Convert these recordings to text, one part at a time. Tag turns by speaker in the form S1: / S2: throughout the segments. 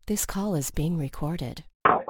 S1: This call is being recorded.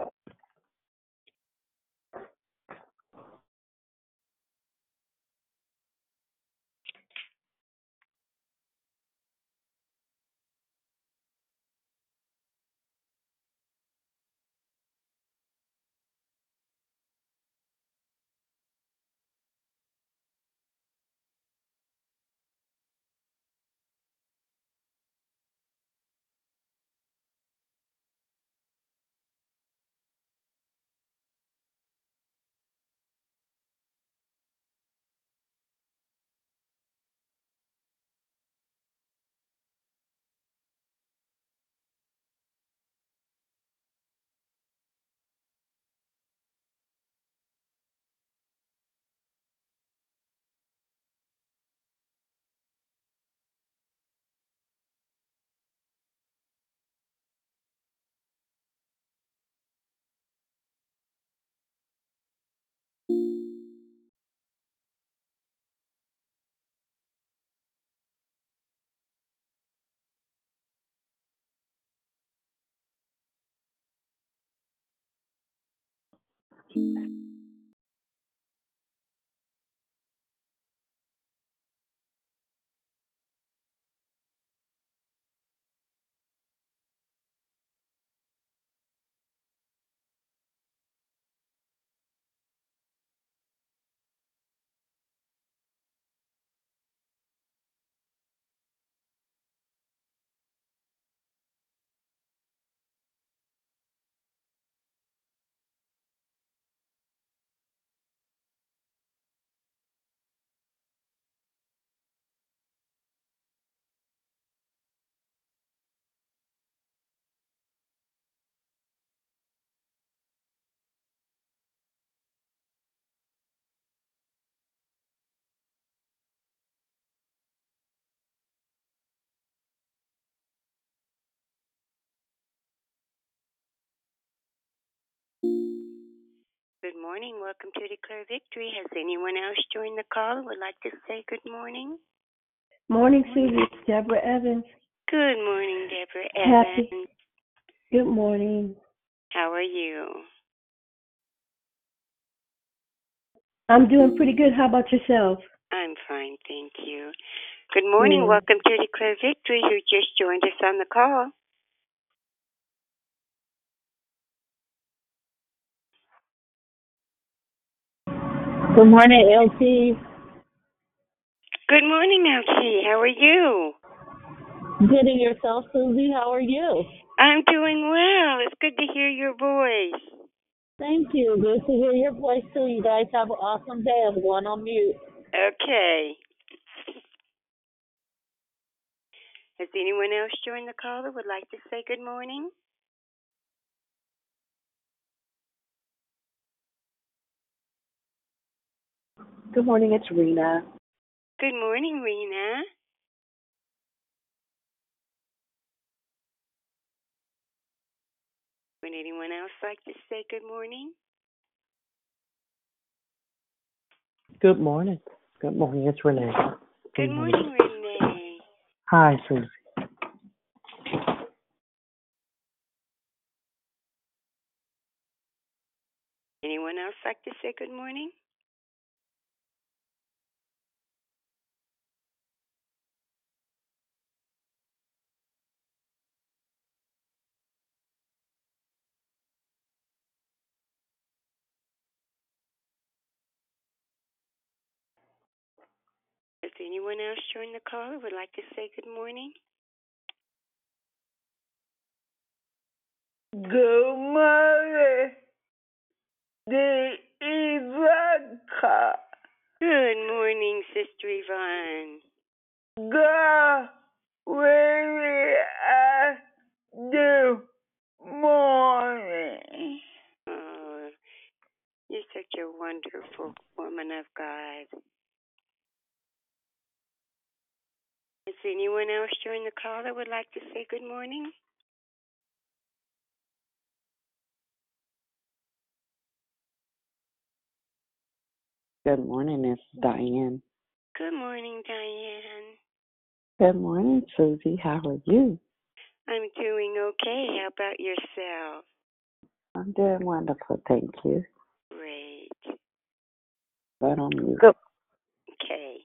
S2: Good morning. Welcome to Declare Victory. Has anyone else joined the call who would like to say good morning?
S3: Morning, Susie. It's Deborah Evans.
S2: Good morning, Deborah
S3: Happy.
S2: Evans.
S3: Good morning.
S2: How are you?
S3: I'm doing pretty good. How about yourself?
S2: I'm fine, thank you. Good morning.
S3: Good.
S2: Welcome to Declare Victory. Who just joined us on the call?
S4: Good morning, LT.
S2: Good morning, LT. How are you?
S4: Good and yourself, Susie. How are you?
S2: I'm doing well. It's good to hear your voice.
S4: Thank you. Good to hear your voice, too. You guys have an awesome day. I'm going on mute.
S2: Okay. Has anyone else joined the call that would like to say good morning?
S5: Good morning, it's Rena.
S2: Good morning, Rena. Would anyone else like to say good morning?
S5: Good morning. Good morning, it's Renee.
S2: Good morning, Renee.
S5: Hi, Susie.
S2: Anyone else like to say good morning? Has anyone else joined the call who would like to say good morning?
S6: Good morning, the Ivanka.
S2: Good morning, Sister Yvonne.
S6: Good morning.
S2: Oh, you're such a wonderful woman of God. Has anyone else joined the call that would like to say good morning?
S5: Good morning, it's Diane.
S2: Good morning, Diane.
S5: Good morning, Susie. How are you?
S2: I'm doing okay. How about yourself?
S5: I'm doing wonderful, thank you.
S2: Great.
S5: Right on mute.
S2: Okay.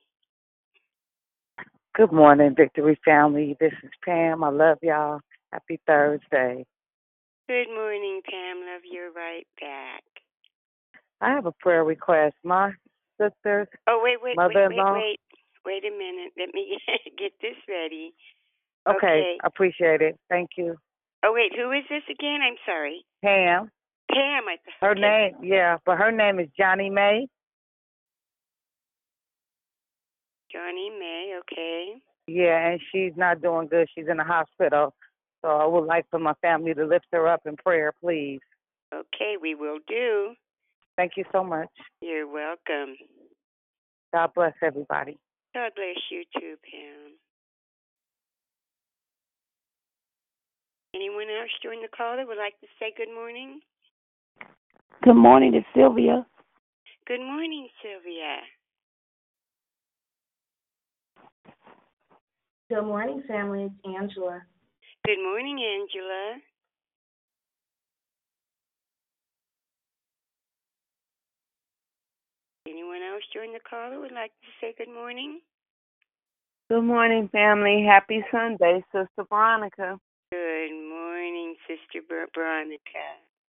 S7: Good morning, Victory Family. This is Pam. I love y'all. Happy Thursday.
S2: Good morning, Pam. Love you right back.
S7: I have a prayer request. My sisters,
S2: Oh, wait.
S7: mother-in-law.
S2: Wait a minute. Let me get this ready.
S7: Okay, I appreciate it. Thank you.
S2: Oh, wait. Who is this again? I'm sorry.
S7: Pam.
S2: Pam.
S7: Her name, but her name is Johnny May.
S2: Johnny May, okay.
S7: Yeah, and she's not doing good. She's in the hospital. So I would like for my family to lift her up in prayer, please.
S2: Okay, we will do.
S7: Thank you so much.
S2: You're welcome.
S7: God bless everybody.
S2: God bless you too, Pam. Anyone else join the call that would like to say good morning?
S3: Good morning, it's Sylvia.
S2: Good morning, Sylvia.
S8: Good morning, family. It's Angela.
S2: Good morning, Angela. Anyone else join the call that would like to say good morning?
S6: Good morning, family. Happy Sunday, Sister Veronica.
S2: Good morning, Sister Veronica.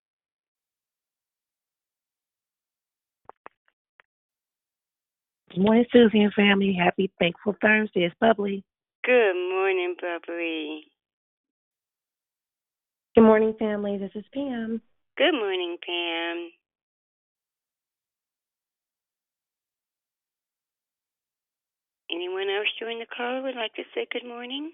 S3: Good morning, Susie and family. Happy Thankful Thursday. It's Bubbly.
S2: Good morning, Bubbly.
S3: Good morning, family. This is Pam.
S2: Good morning, Pam. Anyone else join the call who would like to say good morning?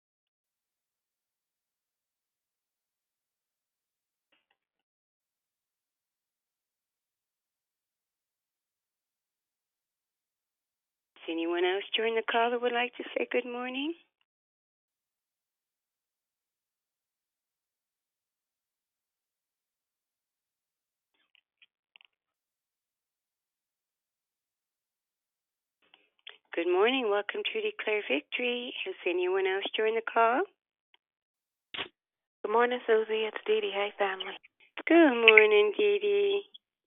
S2: Does anyone else join the call who would like to say good morning? Good morning. Welcome to Declare Victory. Has anyone else joined the call?
S9: Good morning, Susie. It's Dee Dee. Hey, family.
S2: Good morning, Dee Dee.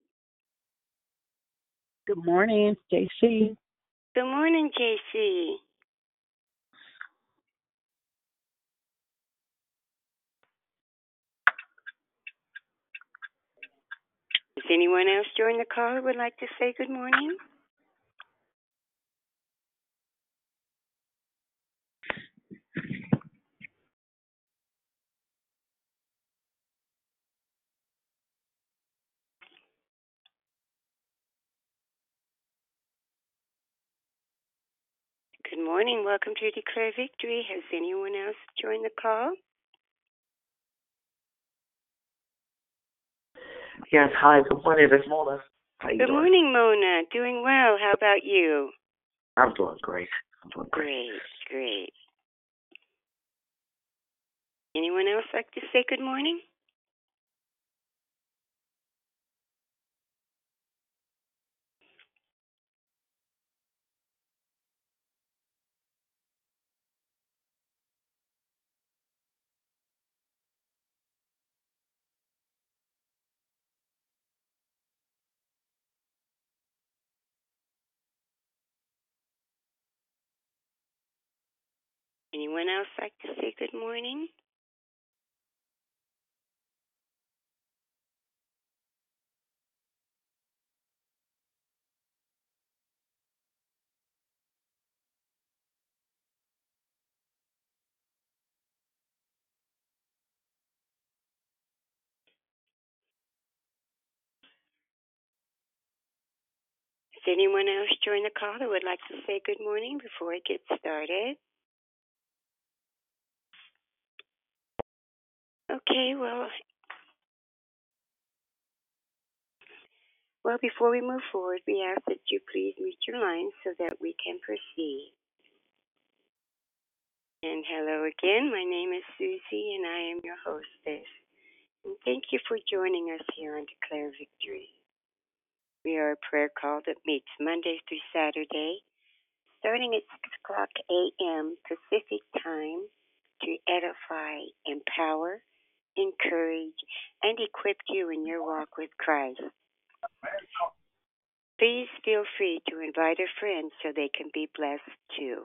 S5: Good morning, JC.
S2: Good morning, JC. Has anyone else joined the call who would like to say good morning? Good morning. Welcome to Declare Victory. Has anyone else joined the call?
S10: Yes, hi, good morning, it's Mona. How you
S2: Good
S10: doing?
S2: morning, Mona. Doing well. How about you?
S10: I'm doing great.
S2: Great. Anyone else like to say good morning? Anyone else like to say good morning? Has anyone else joined the call that would like to say good morning before I get started? Okay, well, before we move forward, we ask that you please mute your line so that we can proceed. And hello again, my name is Susie and I am your hostess. And thank you for joining us here on Declare Victory. We are a prayer call that meets Monday through Saturday, starting at 6 o'clock a.m. Pacific Time to edify, empower, encourage, and equip you in your walk with Christ. Please feel free to invite a friend so they can be blessed too.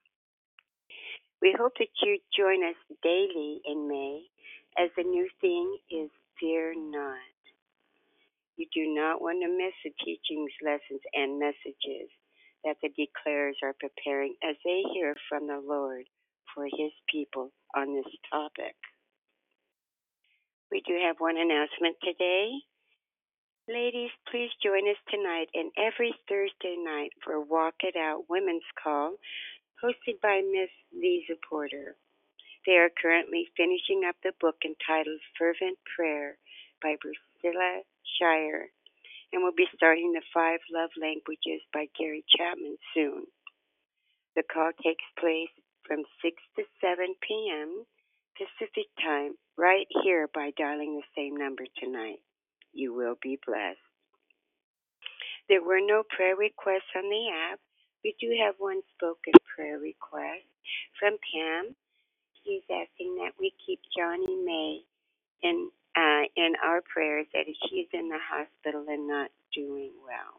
S2: We hope that you join us daily in May as the new theme is Fear Not. You do not want to miss the teachings, lessons, and messages that the declarers are preparing as they hear from the Lord for His people on this topic. We do have one announcement today. Ladies, please join us tonight and every Thursday night for Walk It Out Women's Call, hosted by Miss Lisa Porter. They are currently finishing up the book entitled Fervent Prayer by Priscilla Shirer, and will be starting the 5 Love Languages by Gary Chapman soon. The call takes place from 6 to 7 p.m. Pacific Time, right here by dialing the same number tonight. You will be blessed. There were no prayer requests on the app. We do have one spoken prayer request from Pam. She's asking that we keep Johnny May in our prayers, that she's in the hospital and not doing well.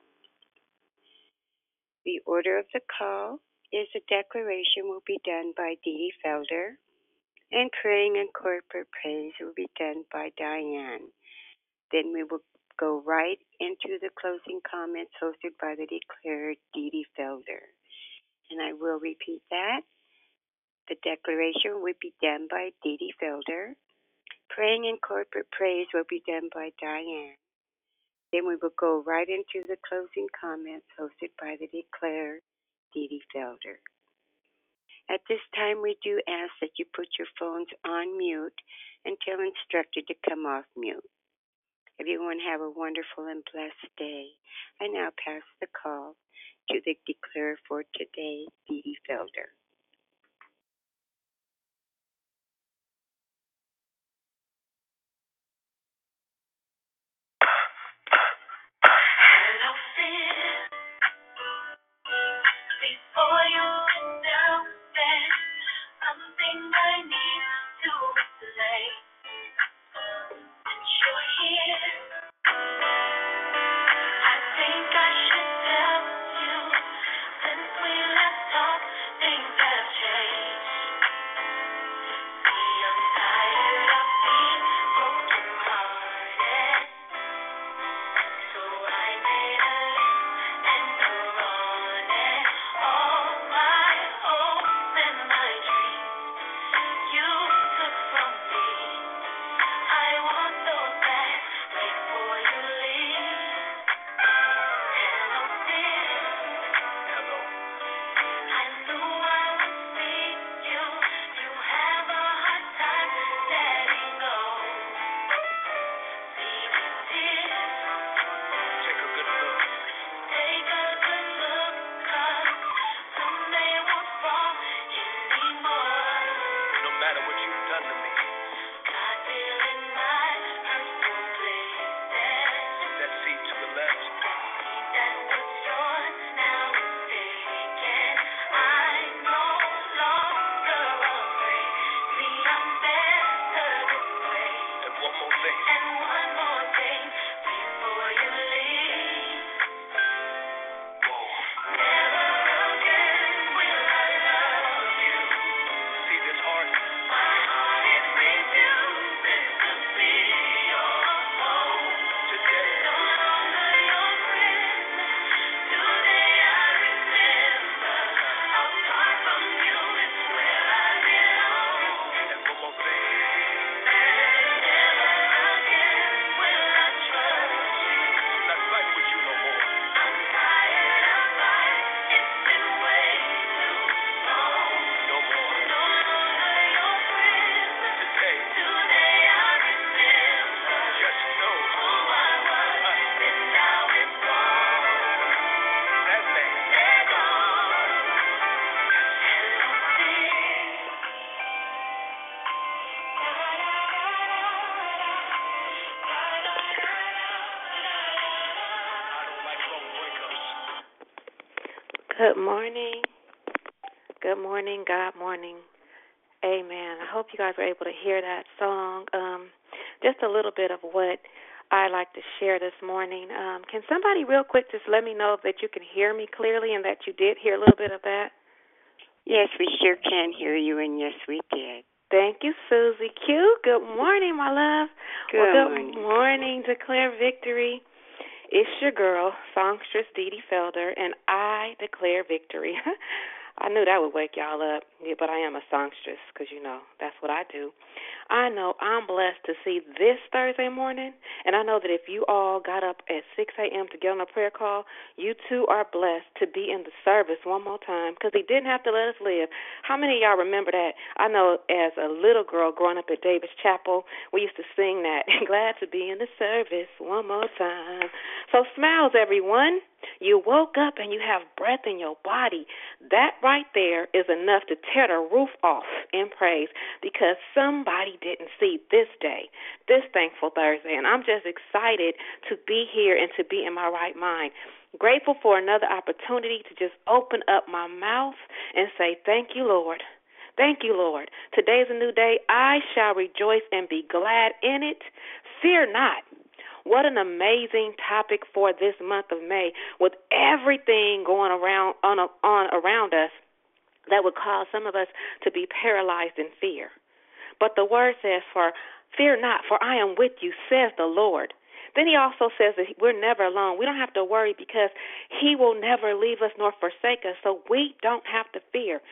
S2: The order of the call is a declaration will be done by Dee Felder, and praying and corporate praise will be done by Diane. Then we will go right into the closing comments hosted by the declared Dee Felder. And I will repeat that. The declaration will be done by Dee Felder. Praying and corporate praise will be done by Diane. Then we will go right into the closing comments hosted by the declared Dee Felder. At this time, we do ask that you put your phones on mute until instructed to come off mute. Everyone have a wonderful and blessed day. I now pass the call to the declarer for today, Dee Felder.
S11: Hello, fear. Before you sit down, there's something I need to say. Since you're here, I think I should tell you. Since we last talked, things have changed. See, I'm tired of being broken-hearted. So I made a list and wrote on it all my hopes and my dreams you took from me. I want those back before you leave. Hello, dear. Hello. I knew I would see you. You have a hard time letting go. See these tears. Take a good look. Take a good look, 'cause soon they won't fall anymore. No matter what you've done to me. God feeling my hurtful places. That seat to the left. That seat that was yours now is taken. I'm no longer afraid. See, I'm better this way. And one more thing. Before you leave. Never again will I love you. See this heart? My heart is refusing to be your home. Today. No longer your prisoner. Today I remember. Apart from you is where I belong. And one more thing. Never again will I trust you. I'm not fighting with you no more. I'm tired of fighting. It's been way too long. No more. No longer your prisoner. Today I remember. Just know who I was. And now it's gone. That man. They're gone. Hello, dear. I don't like long breakups.
S9: Good morning. Good morning, God morning. Amen. I hope you guys were able to hear that song. Just a little bit of what I like to share this morning. Can somebody real quick just let me know that you can hear me clearly and that you did hear a little bit of that?
S2: Yes, we sure can hear you, and yes, we did.
S9: Thank you, Susie Q. Good morning, my love.
S2: Good
S9: morning. Declare victory. It's your girl, songstress Dee Dee Felder, and I declare victory. I knew that would wake y'all up, but I am a songstress because, that's what I do. I know I'm blessed to see this Thursday morning, and I know that if you all got up at 6 a.m. to get on a prayer call, you too are blessed to be in the service one more time because he didn't have to let us live. How many of y'all remember that? I know as a little girl growing up at Davis Chapel, we used to sing that, glad to be in the service one more time. So smiles, everyone. You woke up and you have breath in your body. That right there is enough to tear the roof off in praise because somebody didn't see this day, this thankful Thursday. And I'm just excited to be here and to be in my right mind. Grateful for another opportunity to just open up my mouth and say, thank you, Lord. Thank you, Lord. Today's a new day. I shall rejoice and be glad in it. Fear not. What an amazing topic for this month of May with everything going around around us that would cause some of us to be paralyzed in fear. But the word says, for fear not, for I am with you, says the Lord. Then he also says that we're never alone. We don't have to worry because he will never leave us nor forsake us, so we don't have to fear.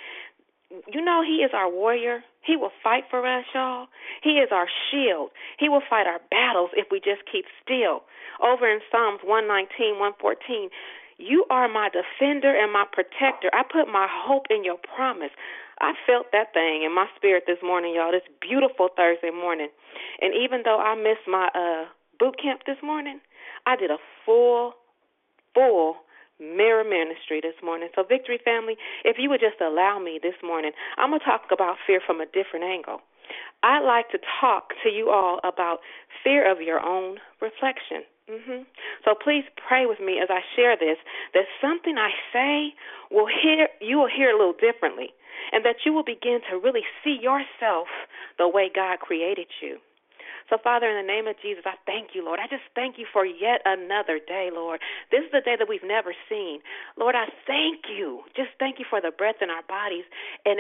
S9: He is our warrior. He will fight for us, y'all. He is our shield. He will fight our battles if we just keep still. Over in Psalms 119, 114, you are my defender and my protector. I put my hope in your promise. I felt that thing in my spirit this morning, y'all, this beautiful Thursday morning. And even though I missed my boot camp this morning, I did a full mirror ministry this morning. So, Victory Family, if you would just allow me this morning, I'm going to talk about fear from a different angle. I'd like to talk to you all about fear of your own reflection. So please pray with me as I share this, that something I say you will hear a little differently, and that you will begin to really see yourself the way God created you. So, Father, in the name of Jesus, I thank you, Lord. I just thank you for yet another day, Lord. This is a day that we've never seen. Lord, I thank you. Just thank you for the breath in our bodies. And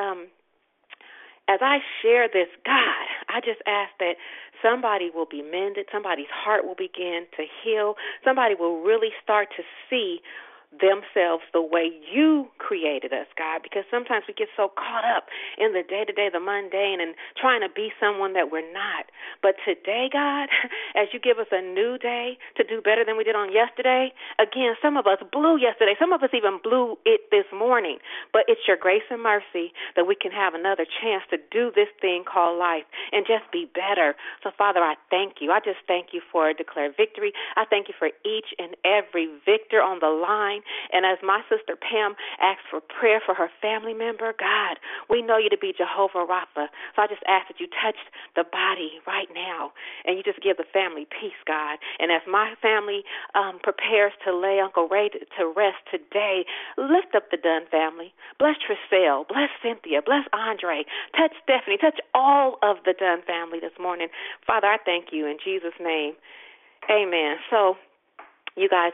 S9: as I share this, God, I just ask that somebody will be mended, somebody's heart will begin to heal, somebody will really start to see themselves the way you created us, God, because sometimes we get so caught up in the day-to-day, the mundane, and trying to be someone that we're not. But today, God, as you give us a new day to do better than we did on yesterday, again, some of us blew yesterday, some of us even blew it this morning, but it's your grace and mercy that we can have another chance to do this thing called life and just be better. So, Father, I thank you. I just thank you for Declare Victory. I thank you for each and every victor on the line. And as my sister Pam asks for prayer for her family member, God, we know you to be Jehovah Rapha. So I just ask that you touch the body right now and you just give the family peace, God. And as my family prepares to lay Uncle Ray to rest today, lift up the Dunn family. Bless Tricelle. Bless Cynthia. Bless Andre. Touch Stephanie. Touch all of the Dunn family this morning. Father, I thank you in Jesus' name. Amen. So, you guys,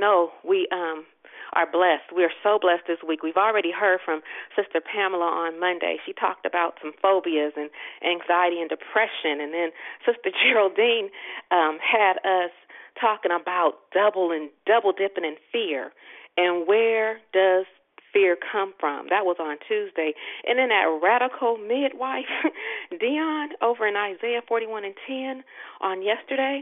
S9: we are blessed. We are so blessed this week. We've already heard from Sister Pamela on Monday. She talked about some phobias and anxiety and depression. And then Sister Geraldine had us talking about double dipping in fear. And where does fear come from? That was on Tuesday. And then that radical midwife, Dion, over in Isaiah 41:10 on yesterday.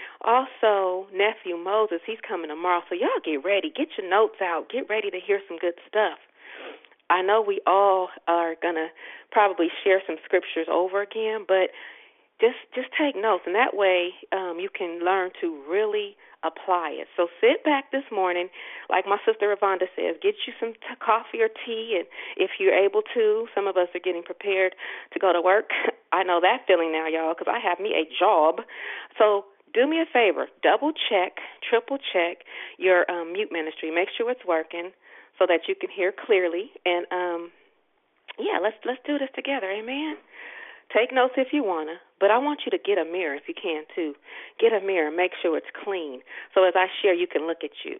S9: Also, nephew Moses, he's coming tomorrow, so y'all get ready. Get your notes out. Get ready to hear some good stuff. I know we all are going to probably share some scriptures over again, but just take notes, and that way you can learn to really apply it. So sit back this morning, like my sister Ravonda says, get you some coffee or tea, and if you're able to, some of us are getting prepared to go to work. I know that feeling now, y'all, because I have me a job. So do me a favor, double check, triple check your mute ministry. Make sure it's working so that you can hear clearly. And Yeah, let's do this together, amen. Take notes if you wanna, but I want you to get a mirror if you can too. Get a mirror, make sure it's clean, so as I share, you can look at you.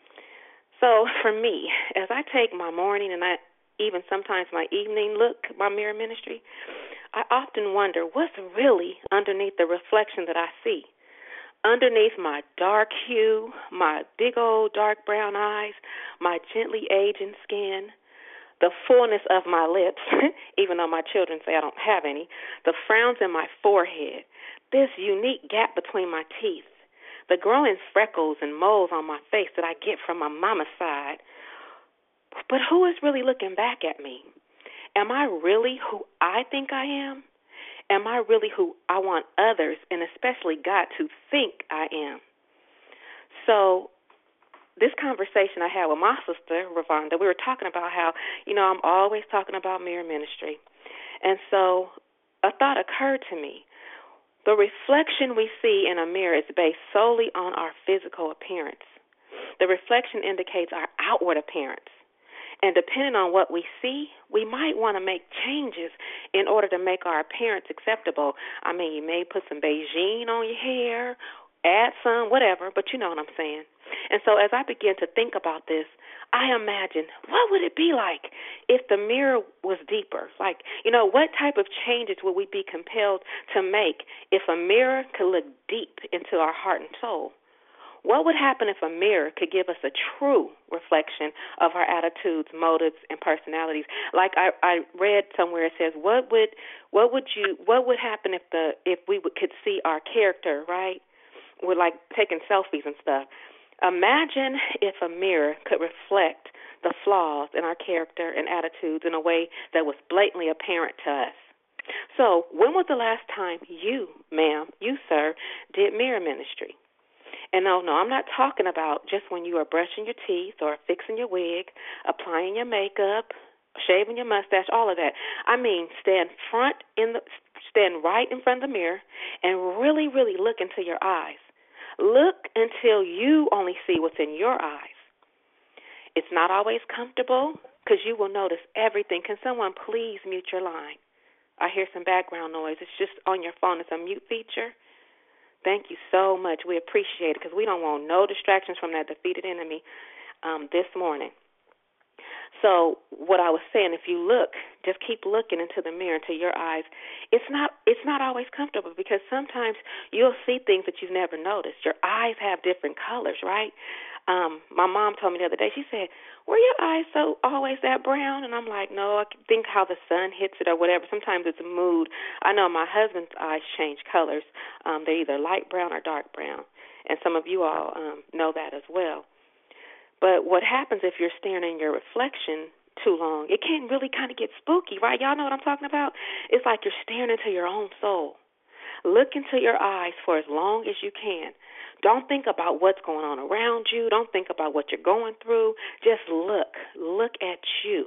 S9: So for me, as I take my morning and I even sometimes my evening look, my mirror ministry, I often wonder what's really underneath the reflection that I see. Underneath my dark hue, my big old dark brown eyes, my gently aging skin, the fullness of my lips, even though my children say I don't have any, the frowns in my forehead, this unique gap between my teeth, the growing freckles and moles on my face that I get from my mama's side. But who is really looking back at me? Am I really who I think I am? Am I really who I want others, and especially God, to think I am? So this conversation I had with my sister, Ravonda, we were talking about how, I'm always talking about mirror ministry. And so a thought occurred to me. The reflection we see in a mirror is based solely on our physical appearance. The reflection indicates our outward appearance. And depending on what we see, we might want to make changes in order to make our appearance acceptable. I mean, you may put some Beijing on your hair, add some, whatever, but you know what I'm saying. And so as I began to think about this, I imagine, what would it be like if the mirror was deeper? Like, what type of changes would we be compelled to make if a mirror could look deep into our heart and soul? What would happen if a mirror could give us a true reflection of our attitudes, motives, and personalities? Like I read somewhere, it says, what would happen if we could see our character, right? We're like taking selfies and stuff. Imagine if a mirror could reflect the flaws in our character and attitudes in a way that was blatantly apparent to us. So, when was the last time you, ma'am, you, sir, did mirror ministry? And no, I'm not talking about just when you are brushing your teeth or fixing your wig, applying your makeup, shaving your mustache, all of that. I mean, stand right in front of the mirror and really, really look into your eyes. Look until you only see what's in your eyes. It's not always comfortable because you will notice everything. Can someone please mute your line? I hear some background noise. It's just on your phone. It's a mute feature. Thank you so much. We appreciate it because we don't want no distractions from that defeated enemy this morning. So what I was saying, if you look, just keep looking into the mirror, into your eyes. It's not always comfortable because sometimes you'll see things that you've never noticed. Your eyes have different colors, right? My mom told me the other day, she said, were your eyes so always that brown? And I'm like, no, I think how the sun hits it or whatever. Sometimes it's a mood. I know my husband's eyes change colors. They're either light brown or dark brown. And some of you all know that as well. But what happens if you're staring in your reflection too long? It can really kind of get spooky, right? Y'all know what I'm talking about? It's like you're staring into your own soul. Look into your eyes for as long as you can. Don't think about what's going on around you. Don't think about what you're going through. Just look. Look at you.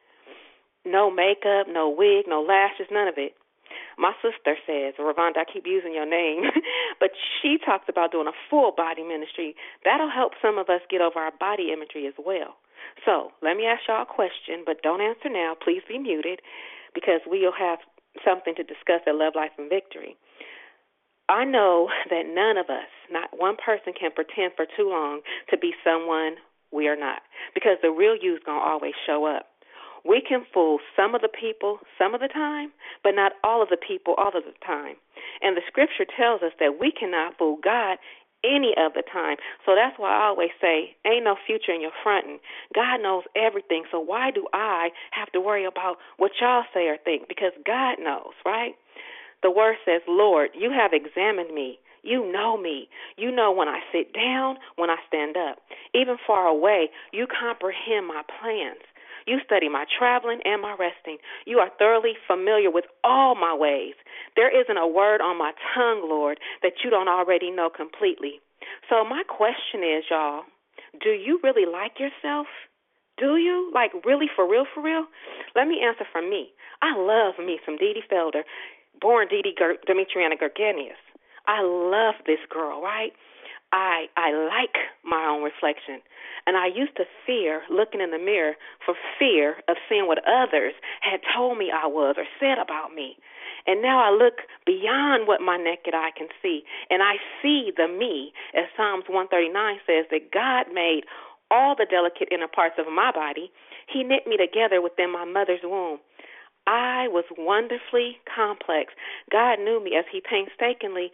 S9: No makeup, no wig, no lashes, none of it. My sister says, Ravonda, I keep using your name, but she talks about doing a full body ministry. That'll help some of us get over our body imagery as well. So let me ask y'all a question, but don't answer now. Please be muted because we'll have something to discuss at Love, Life, and Victory. I know that none of us, not one person, can pretend for too long to be someone we are not because the real you is going to always show up. We can fool some of the people some of the time, but not all of the people all of the time. And the scripture tells us that we cannot fool God any of the time. So that's why I always say, ain't no future in your fronting. God knows everything. So why do I have to worry about what y'all say or think? Because God knows, right? The word says, Lord, you have examined me. You know me. You know when I sit down, when I stand up. Even far away, you comprehend my plans. You study my traveling and my resting. You are thoroughly familiar with all my ways. There isn't a word on my tongue, Lord, that you don't already know completely. So my question is, y'all, do you really like yourself? Do you? Like really, for real, for real? Let me answer for me. I love me some Dee Dee Felder, born Dee Dee Demetriana Gurganius. I love this girl, right? I like my own reflection. And I used to fear looking in the mirror for fear of seeing what others had told me I was or said about me. And now I look beyond what my naked eye can see, and I see the me, as Psalms 139 says, that God made all the delicate inner parts of my body. He knit me together within my mother's womb. I was wonderfully complex. God knew me as He was painstakingly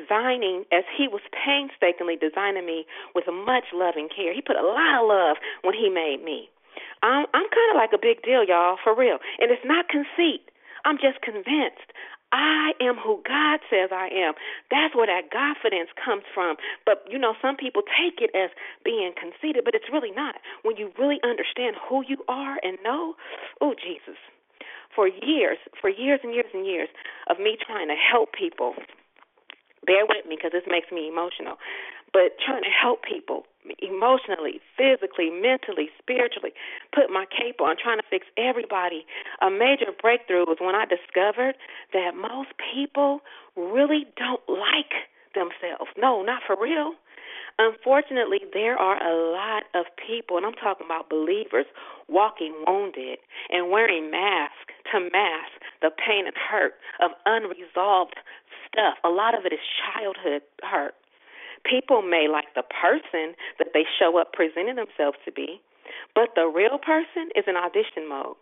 S9: designing me with much love and care. He put a lot of love when He made me. I'm kind of like a big deal, y'all, for real. And it's not conceit. I'm just convinced I am who God says I am. That's where that confidence comes from. But, some people take it as being conceited, but it's really not. When you really understand who you are and know, oh, Jesus. For years and years and years of me trying to help people, bear with me because this makes me emotional, but trying to help people emotionally, physically, mentally, spiritually, put my cape on, trying to fix everybody. A major breakthrough was when I discovered that most people really don't like themselves. No, not for real. Unfortunately, there are a lot of people, and I'm talking about believers, walking wounded and wearing masks to mask the pain and hurt of unresolved stuff. A lot of it is childhood hurt. People may like the person that they show up presenting themselves to be, but the real person is in audition mode.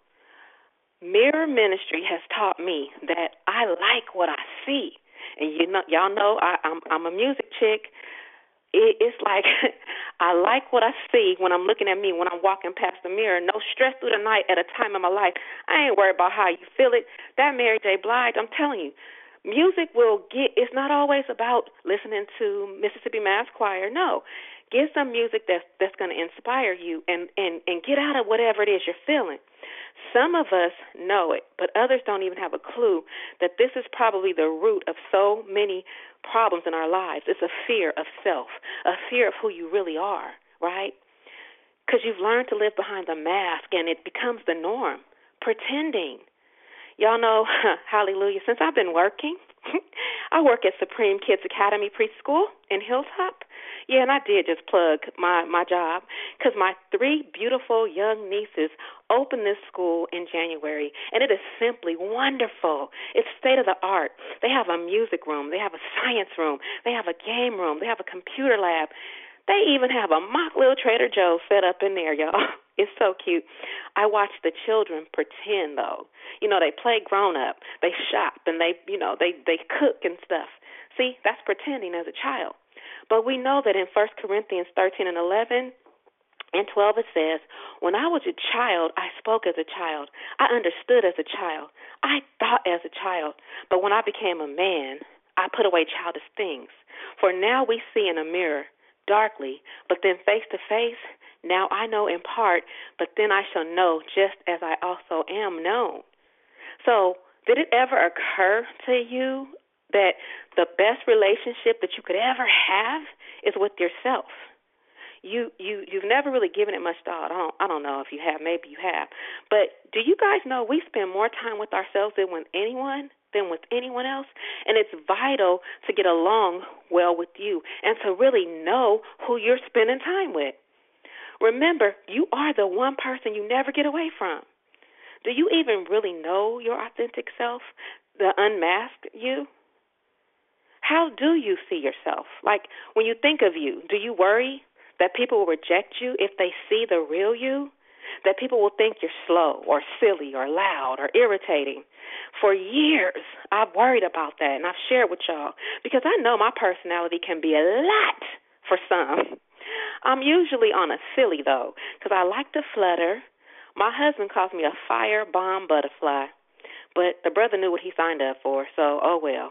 S9: Mirror ministry has taught me that I like what I see. And y'all know I'm a music chick. It's like I like what I see when I'm looking at me, when I'm walking past the mirror. No stress through the night at a time in my life. I ain't worried about how you feel it. That Mary J. Blige, I'm telling you, music it's not always about listening to Mississippi Mass Choir. No. Get some music that's going to inspire you and get out of whatever it is you're feeling. Some of us know it, but others don't even have a clue that this is probably the root of so many problems in our lives. It's a fear of self, a fear of who you really are, right? Because you've learned to live behind the mask, and it becomes the norm, pretending. Y'all know, hallelujah, since I've been working, I work at Supreme Kids Academy Preschool in Hilltop. Yeah, and I did just plug my job because my 3 beautiful young nieces opened this school in January, and it is simply wonderful. It's state-of-the-art. They have a music room. They have a science room. They have a game room. They have a computer lab. They even have a mock little Trader Joe's set up in there, y'all. It's so cute. I watch the children pretend, though. They play grown-up. They shop, and they cook and stuff. See, that's pretending as a child. But we know that in 1 Corinthians 13 and 11 and 12 it says, when I was a child, I spoke as a child. I understood as a child. I thought as a child. But when I became a man, I put away childish things. For now we see in a mirror darkly, but then face to face. Now I know in part, but then I shall know just as I also am known. So did it ever occur to you that the best relationship that you could ever have is with yourself? You've never really given it much thought. I don't know if you have. Maybe you have. But do you guys know we spend more time with ourselves than with anyone else? And it's vital to get along well with you and to really know who you're spending time with. Remember, you are the one person you never get away from. Do you even really know your authentic self, the unmasked you? How do you see yourself? Like, when you think of you, do you worry that people will reject you if they see the real you? That people will think you're slow or silly or loud or irritating? For years, I've worried about that, and I've shared with y'all because I know my personality can be a lot for some. I'm usually on a silly, though, because I like to flutter. My husband calls me a fire bomb butterfly, but the brother knew what he signed up for, so oh well.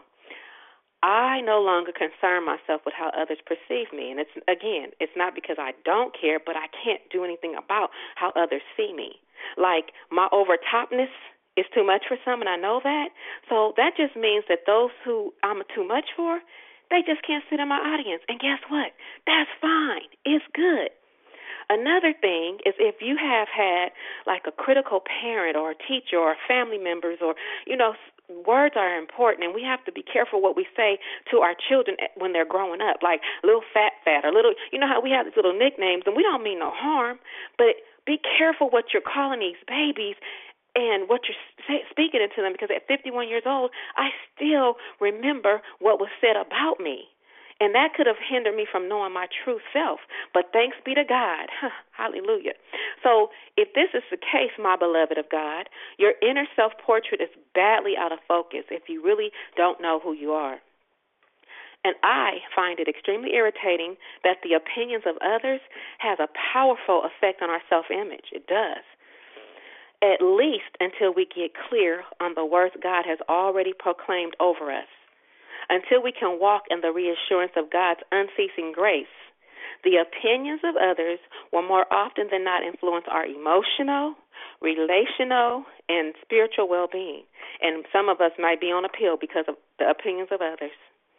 S9: I no longer concern myself with how others perceive me. And it's not because I don't care, but I can't do anything about how others see me. Like, my overtopness is too much for some, and I know that. So that just means that those who I'm too much for, they just can't sit in my audience. And guess what? That's fine. It's good. Another thing is if you have had like a critical parent or a teacher or family members or, words are important, and we have to be careful what we say to our children when they're growing up, like little fat, or little, you know how we have these little nicknames, and we don't mean no harm, but be careful what you're calling these babies and what you're speaking into them, because at 51 years old, I still remember what was said about me. And that could have hindered me from knowing my true self. But thanks be to God. Hallelujah. So if this is the case, my beloved of God, your inner self-portrait is badly out of focus if you really don't know who you are. And I find it extremely irritating that the opinions of others has a powerful effect on our self-image. It does. At least until we get clear on the worth God has already proclaimed over us. Until we can walk in the reassurance of God's unceasing grace, the opinions of others will more often than not influence our emotional, relational, and spiritual well-being. And some of us might be on a pill because of the opinions of others.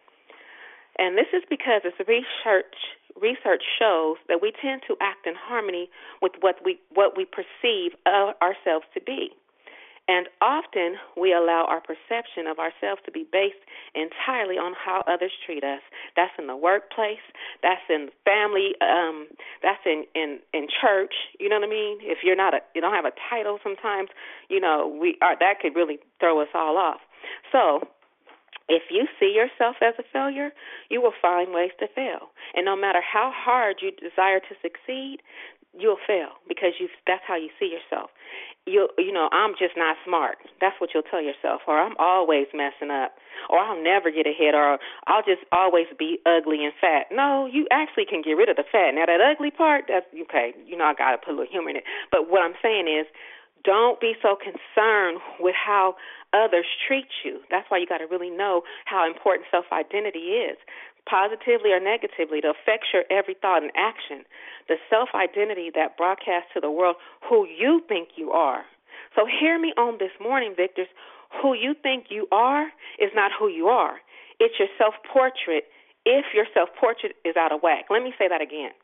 S9: And this is because as research shows that we tend to act in harmony with what we perceive ourselves to be. And often we allow our perception of ourselves to be based entirely on how others treat us. That's in the workplace. That's in family. That's in church. You know what I mean? If you don't have a title, sometimes that could really throw us all off. So if you see yourself as a failure, you will find ways to fail. And no matter how hard you desire to succeed, you'll fail because that's how you see yourself. I'm just not smart. That's what you'll tell yourself. Or I'm always messing up. Or I'll never get ahead. Or I'll just always be ugly and fat. No, you actually can get rid of the fat. Now, that ugly part, that's okay. I got to put a little humor in it. But what I'm saying is, don't be so concerned with how others treat you. That's why you got to really know how important self-identity is, positively or negatively. It affects your every thought and action. The self-identity that broadcasts to the world who you think you are. So hear me on this morning, Victors. Who you think you are is not who you are. It's your self-portrait if your self-portrait is out of whack. Let me say that again.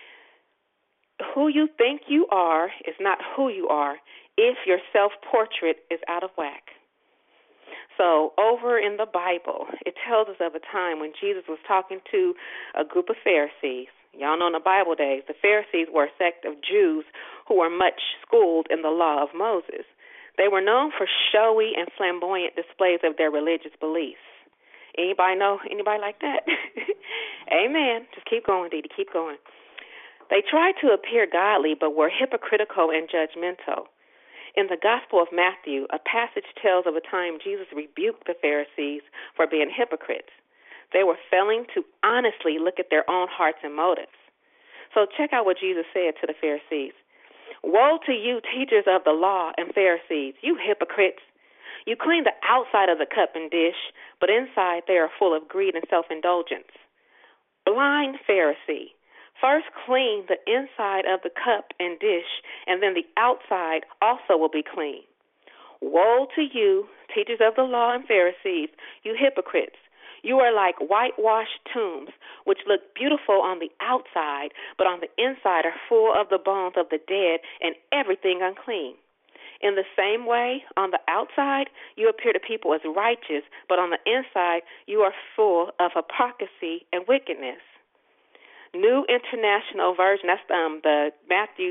S9: Who you think you are is not who you are if your self-portrait is out of whack. So over in the Bible, it tells us of a time when Jesus was talking to a group of Pharisees. Y'all know in the Bible days, the Pharisees were a sect of Jews who were much schooled in the law of Moses. They were known for showy and flamboyant displays of their religious beliefs. Anybody know anybody like that? Amen. Just keep going, Dee Dee. Keep going. They tried to appear godly, but were hypocritical and judgmental. In the Gospel of Matthew, a passage tells of a time Jesus rebuked the Pharisees for being hypocrites. They were failing to honestly look at their own hearts and motives. So check out what Jesus said to the Pharisees. Woe to you, teachers of the law and Pharisees, you hypocrites! You clean the outside of the cup and dish, but inside they are full of greed and self-indulgence. Blind Pharisee! First clean the inside of the cup and dish, and then the outside also will be clean. Woe to you, teachers of the law and Pharisees, you hypocrites! You are like whitewashed tombs, which look beautiful on the outside, but on the inside are full of the bones of the dead and everything unclean. In the same way, on the outside, you appear to people as righteous, but on the inside, you are full of hypocrisy and wickedness. New International Version, that's the Matthew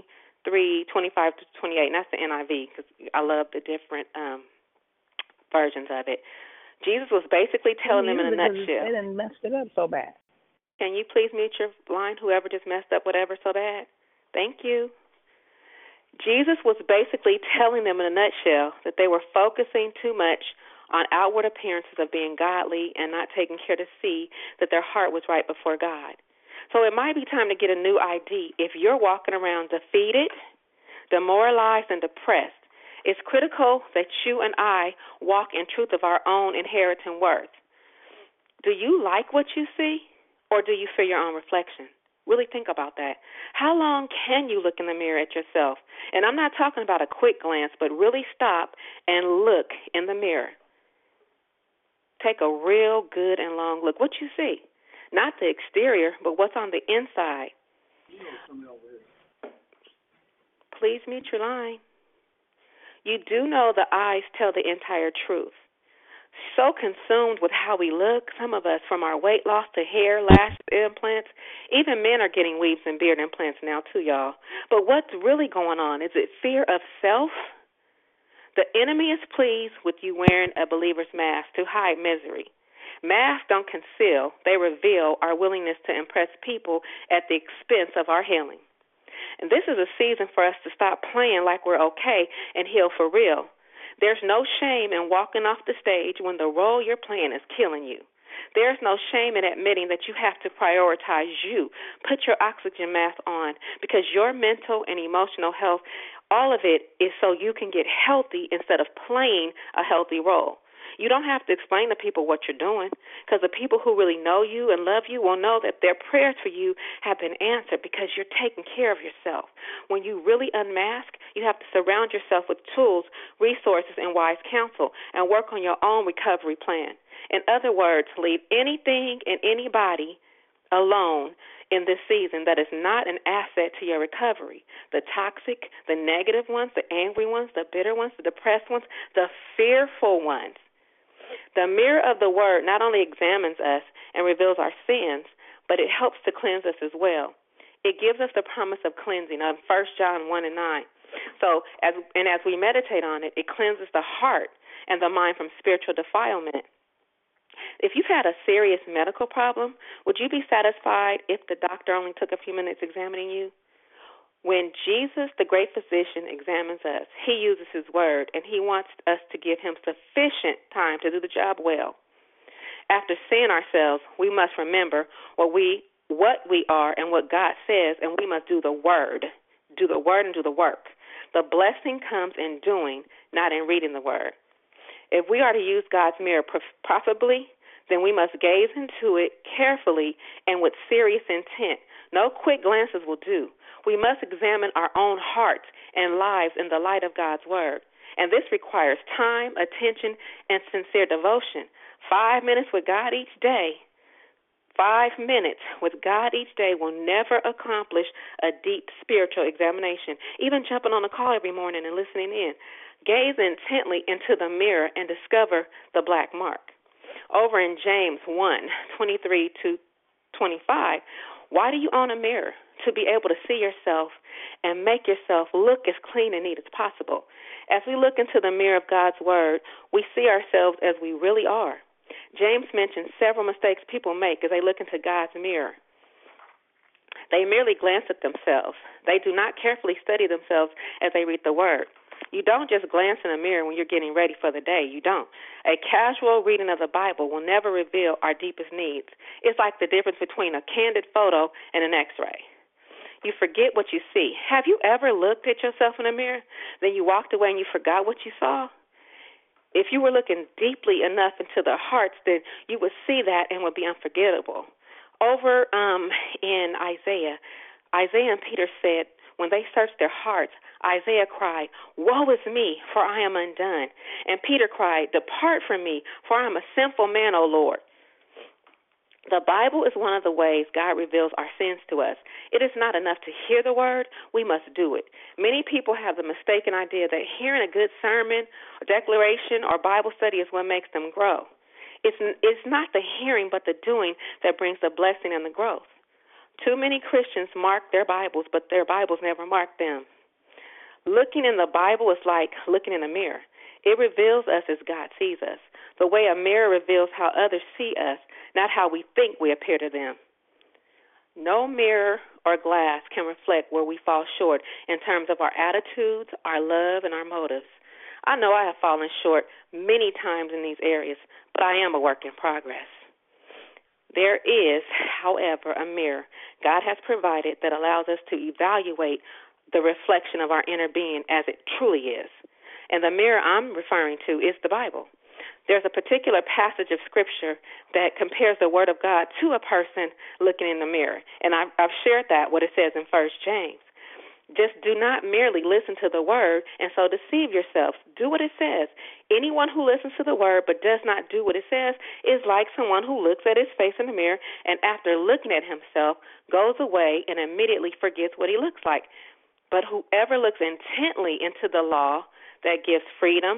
S9: 23:25 to 28, and that's the NIV because I love the different versions of it. Jesus was basically telling them in a nutshell.
S7: They done messed it up so bad.
S9: Can you please mute your line, whoever just messed up whatever so bad? Thank you. Jesus was basically telling them in a nutshell that they were focusing too much on outward appearances of being godly and not taking care to see that their heart was right before God. So it might be time to get a new ID. If you're walking around defeated, demoralized, and depressed, it's critical that you and I walk in truth of our own inherent worth. Do you like what you see, or do you fear your own reflection? Really think about that. How long can you look in the mirror at yourself? And I'm not talking about a quick glance, but really stop and look in the mirror. Take a real good and long look. What you see? Not the exterior, but what's on the inside. Please mute your line. You do know the eyes tell the entire truth. so consumed with how we look, some of us, from our weight loss to hair, lashes, implants. Even men are getting weaves and beard implants now too, y'all. But what's really going on? Is it fear of self? The enemy is pleased with you wearing a believer's mask to hide misery. Masks don't conceal, they reveal our willingness to impress people at the expense of our healing. And this is a season for us to stop playing like we're okay and heal for real. There's no shame in walking off the stage when the role you're playing is killing you. There's no shame in admitting that you have to prioritize you. Put your oxygen mask on, because your mental and emotional health, all of it is so you can get healthy instead of playing a healthy role. You don't have to explain to people what you're doing, because the people who really know you and love you will know that their prayers for you have been answered because you're taking care of yourself. When you really unmask, you have to surround yourself with tools, resources, and wise counsel, and work on your own recovery plan. In other words, leave anything and anybody alone in this season that is not an asset to your recovery. The toxic, the negative ones, the angry ones, the bitter ones, the depressed ones, the fearful ones. The mirror of the Word not only examines us and reveals our sins, but it helps to cleanse us as well. It gives us the promise of cleansing of 1 John 1 and 9. So, as we meditate on it, it cleanses the heart and the mind from spiritual defilement. If you've had a serious medical problem, would you be satisfied if the doctor only took a few minutes examining you? When Jesus, the great physician, examines us, he uses his word, and he wants us to give him sufficient time to do the job well. After seeing ourselves, we must remember what we are and what God says, and we must do the word. Do the word and do the work. The blessing comes in doing, not in reading the word. If we are to use God's mirror profitably, then we must gaze into it carefully and with serious intent. No quick glances will do. We must examine our own hearts and lives in the light of God's word. And this requires time, attention, and sincere devotion. 5 minutes with God each day. 5 minutes with God each day will never accomplish a deep spiritual examination. Even jumping on a call every morning and listening in. Gaze intently into the mirror and discover the black mark. Over in James 1:23-25, why do you own a mirror? To be able to see yourself and make yourself look as clean and neat as possible. As we look into the mirror of God's word, we see ourselves as we really are. James mentions several mistakes people make as they look into God's mirror. They merely glance at themselves. They do not carefully study themselves as they read the word. You don't just glance in a mirror when you're getting ready for the day. You don't. A casual reading of the Bible will never reveal our deepest needs. It's like the difference between a candid photo and an x-ray. You forget what you see. Have you ever looked at yourself in a mirror, then you walked away and you forgot what you saw? If you were looking deeply enough into the hearts, then you would see that and would be unforgettable. Over in Isaiah and Peter said, when they searched their hearts, Isaiah cried, "Woe is me, for I am undone." And Peter cried, "Depart from me, for I am a sinful man, O Lord." The Bible is one of the ways God reveals our sins to us. It is not enough to hear the word, we must do it. Many people have the mistaken idea that hearing a good sermon, or declaration, or Bible study is what makes them grow. It's not the hearing but the doing that brings the blessing and the growth. Too many Christians mark their Bibles, but their Bibles never mark them. Looking in the Bible is like looking in a mirror. It reveals us as God sees us, the way a mirror reveals how others see us, not how we think we appear to them. No mirror or glass can reflect where we fall short in terms of our attitudes, our love, and our motives. I know I have fallen short many times in these areas, but I am a work in progress. There is, however, a mirror God has provided that allows us to evaluate the reflection of our inner being as it truly is. And the mirror I'm referring to is the Bible. There's a particular passage of Scripture that compares the Word of God to a person looking in the mirror. And I've shared that, what it says in 1 James. Just do not merely listen to the Word and so deceive yourselves. Do what it says. Anyone who listens to the Word but does not do what it says is like someone who looks at his face in the mirror and after looking at himself goes away and immediately forgets what he looks like. But whoever looks intently into the law that gives freedom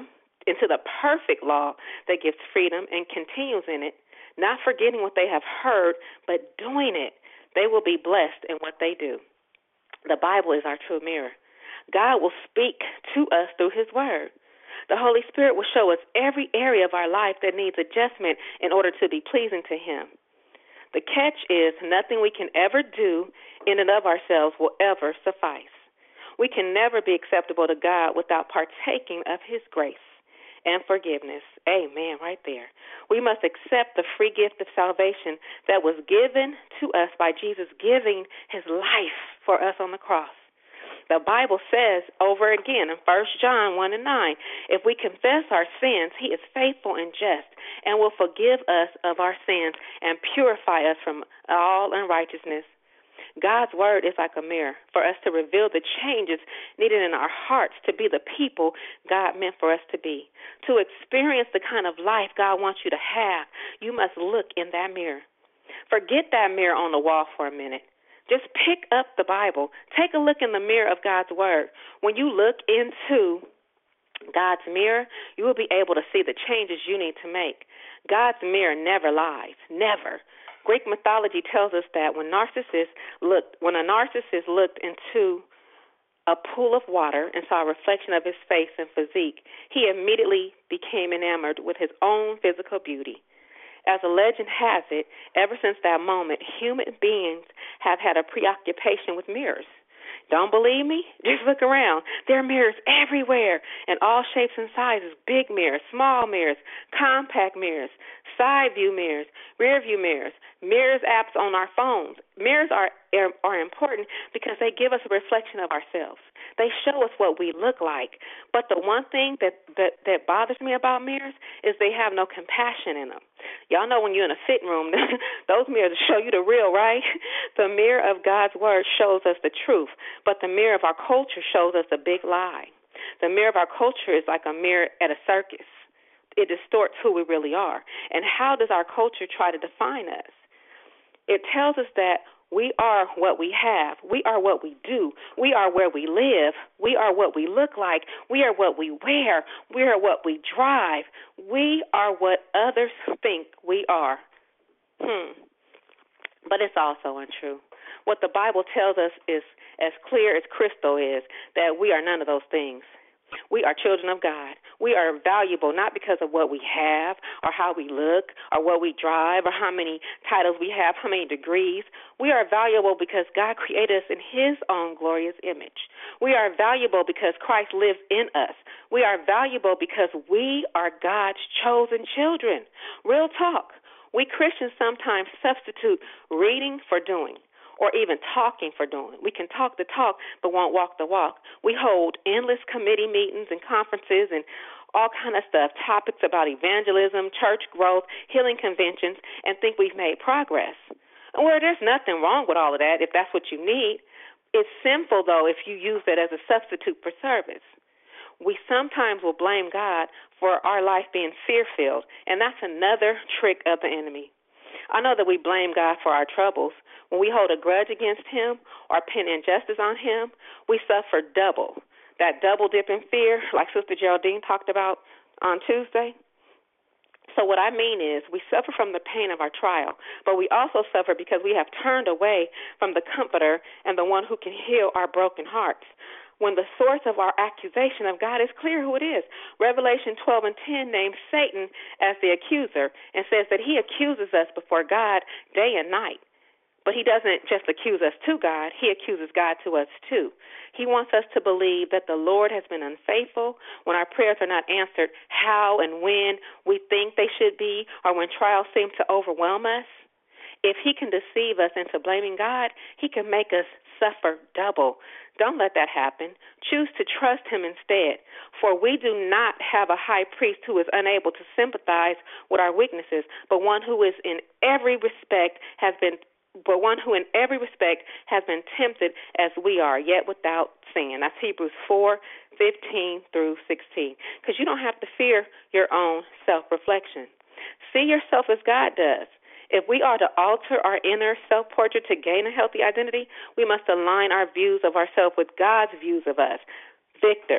S9: into the perfect law that gives freedom and continues in it, not forgetting what they have heard, but doing it, they will be blessed in what they do. The Bible is our true mirror. God will speak to us through his word. The Holy Spirit will show us every area of our life that needs adjustment in order to be pleasing to him. The catch is nothing we can ever do in and of ourselves will ever suffice. We can never be acceptable to God without partaking of his grace and forgiveness. Amen, right there. We must accept the free gift of salvation that was given to us by Jesus giving his life for us on the cross. The Bible says over again in 1 John 1:9, if we confess our sins, he is faithful and just and will forgive us of our sins and purify us from all unrighteousness. God's word is like a mirror for us to reveal the changes needed in our hearts to be the people God meant for us to be. To experience the kind of life God wants you to have, you must look in that mirror. Forget that mirror on the wall for a minute. Just pick up the Bible. Take a look in the mirror of God's word. When you look into God's mirror, you will be able to see the changes you need to make. God's mirror never lies, never. Greek mythology tells us that when a narcissist looked into a pool of water and saw a reflection of his face and physique, he immediately became enamored with his own physical beauty. As a legend has it, ever since that moment, human beings have had a preoccupation with mirrors. Don't believe me? Just look around. There are mirrors everywhere in all shapes and sizes, big mirrors, small mirrors, compact mirrors, side view mirrors, rear view mirrors, mirrors apps on our phones. Mirrors are important because they give us a reflection of ourselves. They show us what we look like. But the one thing that bothers me about mirrors is they have no compassion in them. Y'all know when you're in a fitting room, those mirrors show you the real, right? The mirror of God's word shows us the truth, but the mirror of our culture shows us a big lie. The mirror of our culture is like a mirror at a circus. It distorts who we really are. And how does our culture try to define us? It tells us that we are what we have. We are what we do. We are where we live. We are what we look like. We are what we wear. We are what we drive. We are what others think we are. But it's also untrue. What the Bible tells us is as clear as crystal is that we are none of those things. We are children of God. We are valuable not because of what we have or how we look or what we drive or how many titles we have, how many degrees. We are valuable because God created us in his own glorious image. We are valuable because Christ lives in us. We are valuable because we are God's chosen children. Real talk. We Christians sometimes substitute reading for doing, or even talking for doing. We can talk the talk, but won't walk the walk. We hold endless committee meetings and conferences and all kind of stuff, topics about evangelism, church growth, healing conventions, and think we've made progress. Well, there's nothing wrong with all of that if that's what you need. It's sinful, though, if you use it as a substitute for service. We sometimes will blame God for our life being fear-filled, and that's another trick of the enemy. I know that we blame God for our troubles. When we hold a grudge against him or pin injustice on him, we suffer double. That double dip in fear, like Sister Geraldine talked about on Tuesday. So what I mean is we suffer from the pain of our trial, but we also suffer because we have turned away from the Comforter and the one who can heal our broken hearts. When the source of our accusation of God is clear who it is. Revelation 12:10 names Satan as the accuser and says that he accuses us before God day and night. But he doesn't just accuse us to God, he accuses God to us too. He wants us to believe that the Lord has been unfaithful when our prayers are not answered how and when we think they should be, or when trials seem to overwhelm us. If he can deceive us into blaming God, he can make us suffer double. Don't let that happen. Choose to trust him instead, for we do not have a high priest who is unable to sympathize with our weaknesses, but one who in every respect has been tempted as we are, yet without sin. That's Hebrews 4:15 through 16. Because you don't have to fear your own self-reflection. See yourself as God does. If we are to alter our inner self-portrait to gain a healthy identity, we must align our views of ourselves with God's views of us. Victors,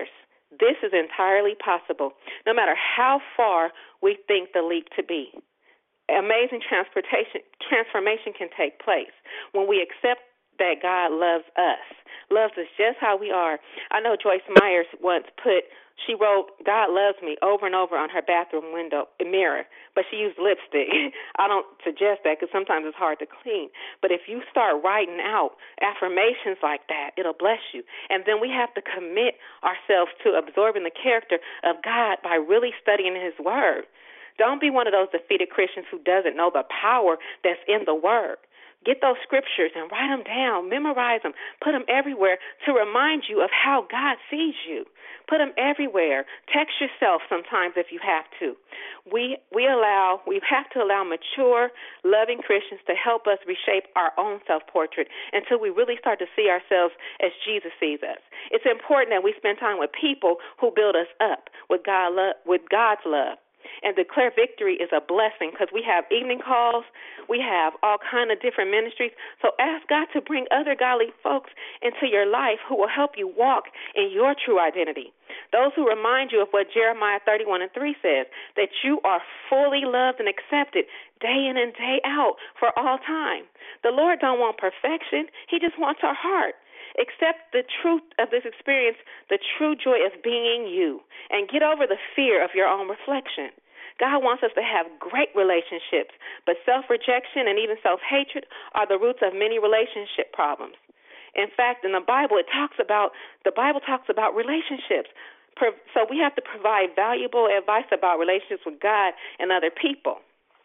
S9: This is entirely possible, no matter how far we think the leap to be. Amazing transformation can take place when we accept that God loves us just how we are. I know Joyce Myers once she wrote, God loves me over and over on her bathroom mirror, but she used lipstick. I don't suggest that because sometimes it's hard to clean. But if you start writing out affirmations like that, it'll bless you. And then we have to commit ourselves to absorbing the character of God by really studying His Word. Don't be one of those defeated Christians who doesn't know the power that's in the Word. Get those scriptures and write them down, memorize them, put them everywhere to remind you of how God sees you. Put them everywhere. Text yourself sometimes if you have to. We have to allow mature, loving Christians to help us reshape our own self-portrait until we really start to see ourselves as Jesus sees us. It's important that we spend time with people who build us up with God's love. And declare victory is a blessing because we have evening calls. We have all kind of different ministries. So ask God to bring other godly folks into your life who will help you walk in your true identity. Those who remind you of what Jeremiah 31:3 says, that you are fully loved and accepted day in and day out for all time. The Lord don't want perfection. He just wants our heart. Accept the truth of this experience, the true joy of being you, and get over the fear of your own reflection. God wants us to have great relationships, but self-rejection and even self-hatred are the roots of many relationship problems. In fact, in the Bible talks about relationships. So we have to provide valuable advice about relationships with God and other people.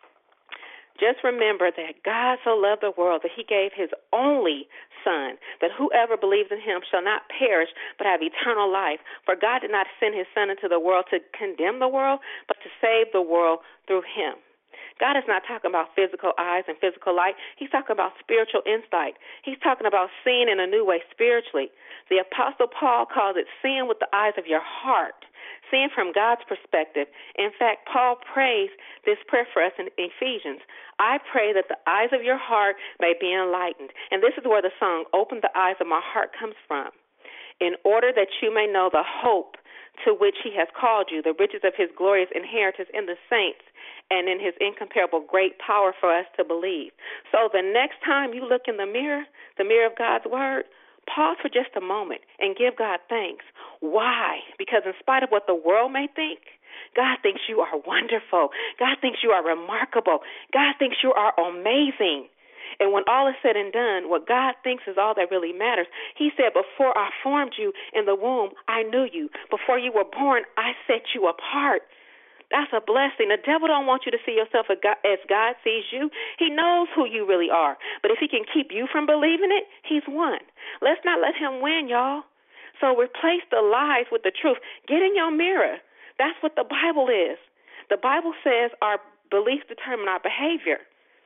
S9: Just remember that God so loved the world that He gave His only Son, that whoever believes in Him shall not perish but have eternal life. For God did not send His Son into the world to condemn the world, but to save the world through Him. God is not talking about physical eyes and physical light. He's talking about spiritual insight. He's talking about seeing in a new way spiritually. The Apostle Paul calls it seeing with the eyes of your heart, seeing from God's perspective. In fact, Paul prays this prayer for us in Ephesians. I pray that the eyes of your heart may be enlightened. And this is where the song, Open the Eyes of My Heart, comes from. In order that you may know the hope to which He has called you, the riches of His glorious inheritance in the saints, and in His incomparable great power for us to believe. So the next time you look in the mirror of God's Word, pause for just a moment and give God thanks. Why? Because in spite of what the world may think, God thinks you are wonderful. God thinks you are remarkable. God thinks you are amazing. And when all is said and done, what God thinks is all that really matters. He said, before I formed you in the womb, I knew you. Before you were born, I set you apart. That's a blessing. The devil don't want you to see yourself as God sees you. He knows who you really are. But if he can keep you from believing it, he's won. Let's not let him win, y'all. So replace the lies with the truth. Get in your mirror. That's what the Bible is. The Bible says our beliefs determine our behavior.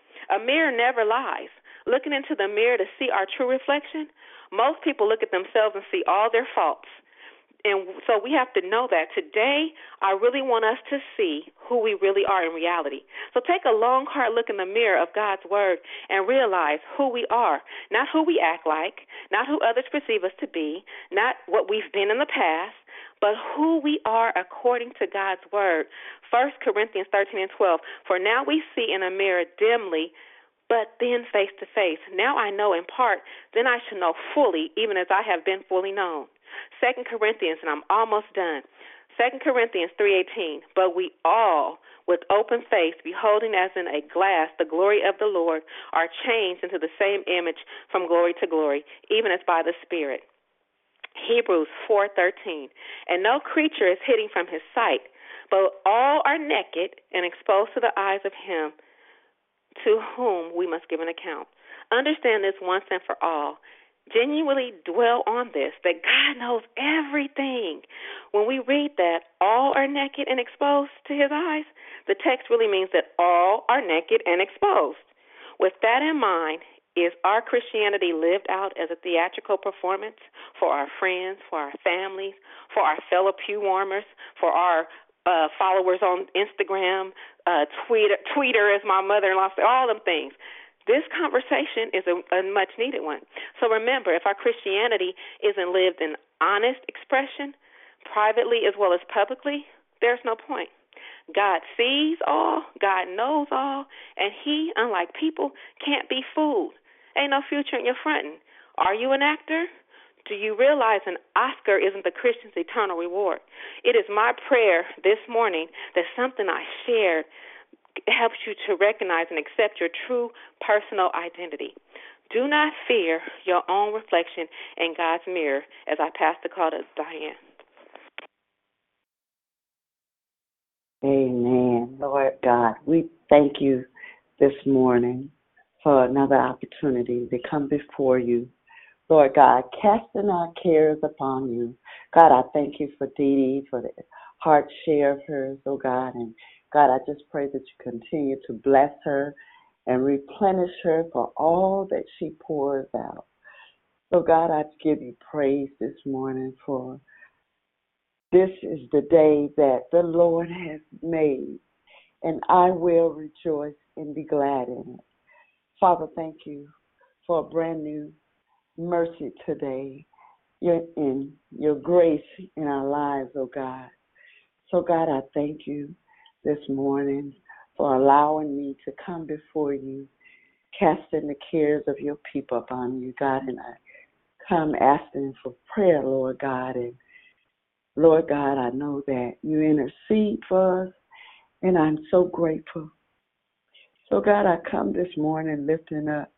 S9: A mirror never lies. Looking into the mirror to see our true reflection, most people look at themselves and see all their faults. And so we have to know that today I really want us to see who we really are in reality. So take a long, hard look in the mirror of God's Word and realize who we are, not who we act like, not who others perceive us to be, not what we've been in the past, but who we are according to God's Word. 1 Corinthians 13:12, for now we see in a mirror dimly, but then face to face. Now I know in part, then I shall know fully, even as I have been fully known. 2 Corinthians, and I'm almost done. 2 Corinthians 3:18, but we all, with open face, beholding as in a glass the glory of the Lord, are changed into the same image from glory to glory, even as by the Spirit. Hebrews 4:13, and no creature is hidden from His sight, but all are naked and exposed to the eyes of Him to whom we must give an account. Understand this once and for all. Genuinely dwell on this, that God knows everything. When we read that all are naked and exposed to His eyes, the text really means that all are naked and exposed. With that in mind, is our Christianity lived out as a theatrical performance for our friends, for our families, for our fellow pew warmers, for our followers on Instagram, Twitter, as my mother-in-law said, all them things? This conversation is a much-needed one. So remember, if our Christianity isn't lived in honest expression, privately as well as publicly, there's no point. God sees all, God knows all, and He, unlike people, can't be fooled. Ain't no future in your fronting. Are you an actor? Do you realize an Oscar isn't the Christian's eternal reward? It is my prayer this morning that something I shared helps you to recognize and accept your true personal identity. Do not fear your own reflection in God's mirror, as I pass the call to Diane.
S5: Amen. Lord God, we thank you this morning for another opportunity to come before you. Lord God, casting our cares upon you. God, I thank you for Dee Dee, for the heart share of hers, oh God. And God, I just pray that you continue to bless her and replenish her for all that she pours out. So God, I give you praise this morning for this is the day that the Lord has made, and I will rejoice and be glad in it. Father, thank you for a brand new mercy today, your grace in our lives, oh God. So God, I thank you this morning for allowing me to come before you, casting the cares of your people upon you, God, and I come asking for prayer, Lord God, and Lord God, I know that you intercede for us, and I'm so grateful. So God, I come this morning lifting up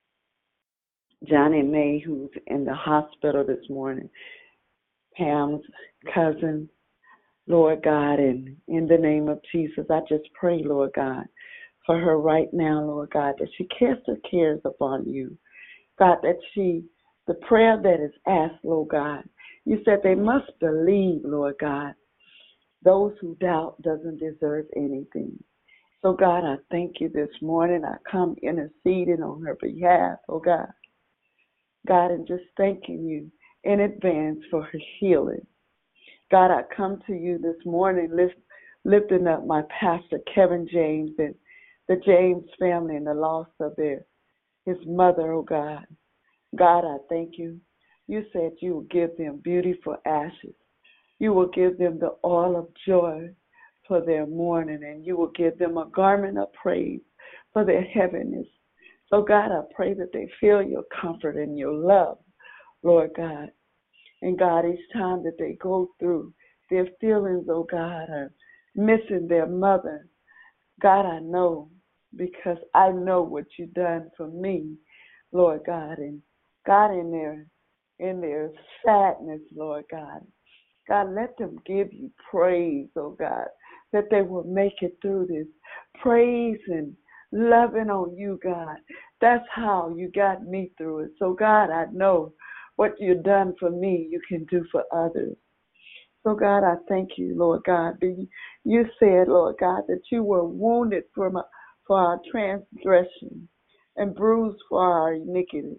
S5: Johnny May, who's in the hospital this morning, Pam's cousin, Lord God, and in the name of Jesus, I just pray, Lord God, for her right now, Lord God, that she casts her cares upon you. God, that the prayer that is asked, Lord God, you said they must believe, Lord God. Those who doubt doesn't deserve anything. So God, I thank you this morning. I come interceding on her behalf, oh God. God, and just thanking you in advance for her healing. God, I come to you this morning lifting up my pastor, Kevin James, and the James family and the loss of his mother, oh God. God, I thank you. You said you will give them beautiful ashes. You will give them the oil of joy for their mourning, and you will give them a garment of praise for their heaviness. So, God, I pray that they feel your comfort and your love, Lord God. And, God, each time that they go through their feelings, oh, God, are missing their mother, God, I know because I know what you've done for me, Lord God. And, God, in their sadness, Lord God, God, let them give you praise, oh God, that they will make it through this. Praise and loving on you, God. That's how you got me through it. So, God, I know what you've done for me, you can do for others. So, God, I thank you, Lord God. You said, Lord God, that you were wounded for our transgression and bruised for our iniquity.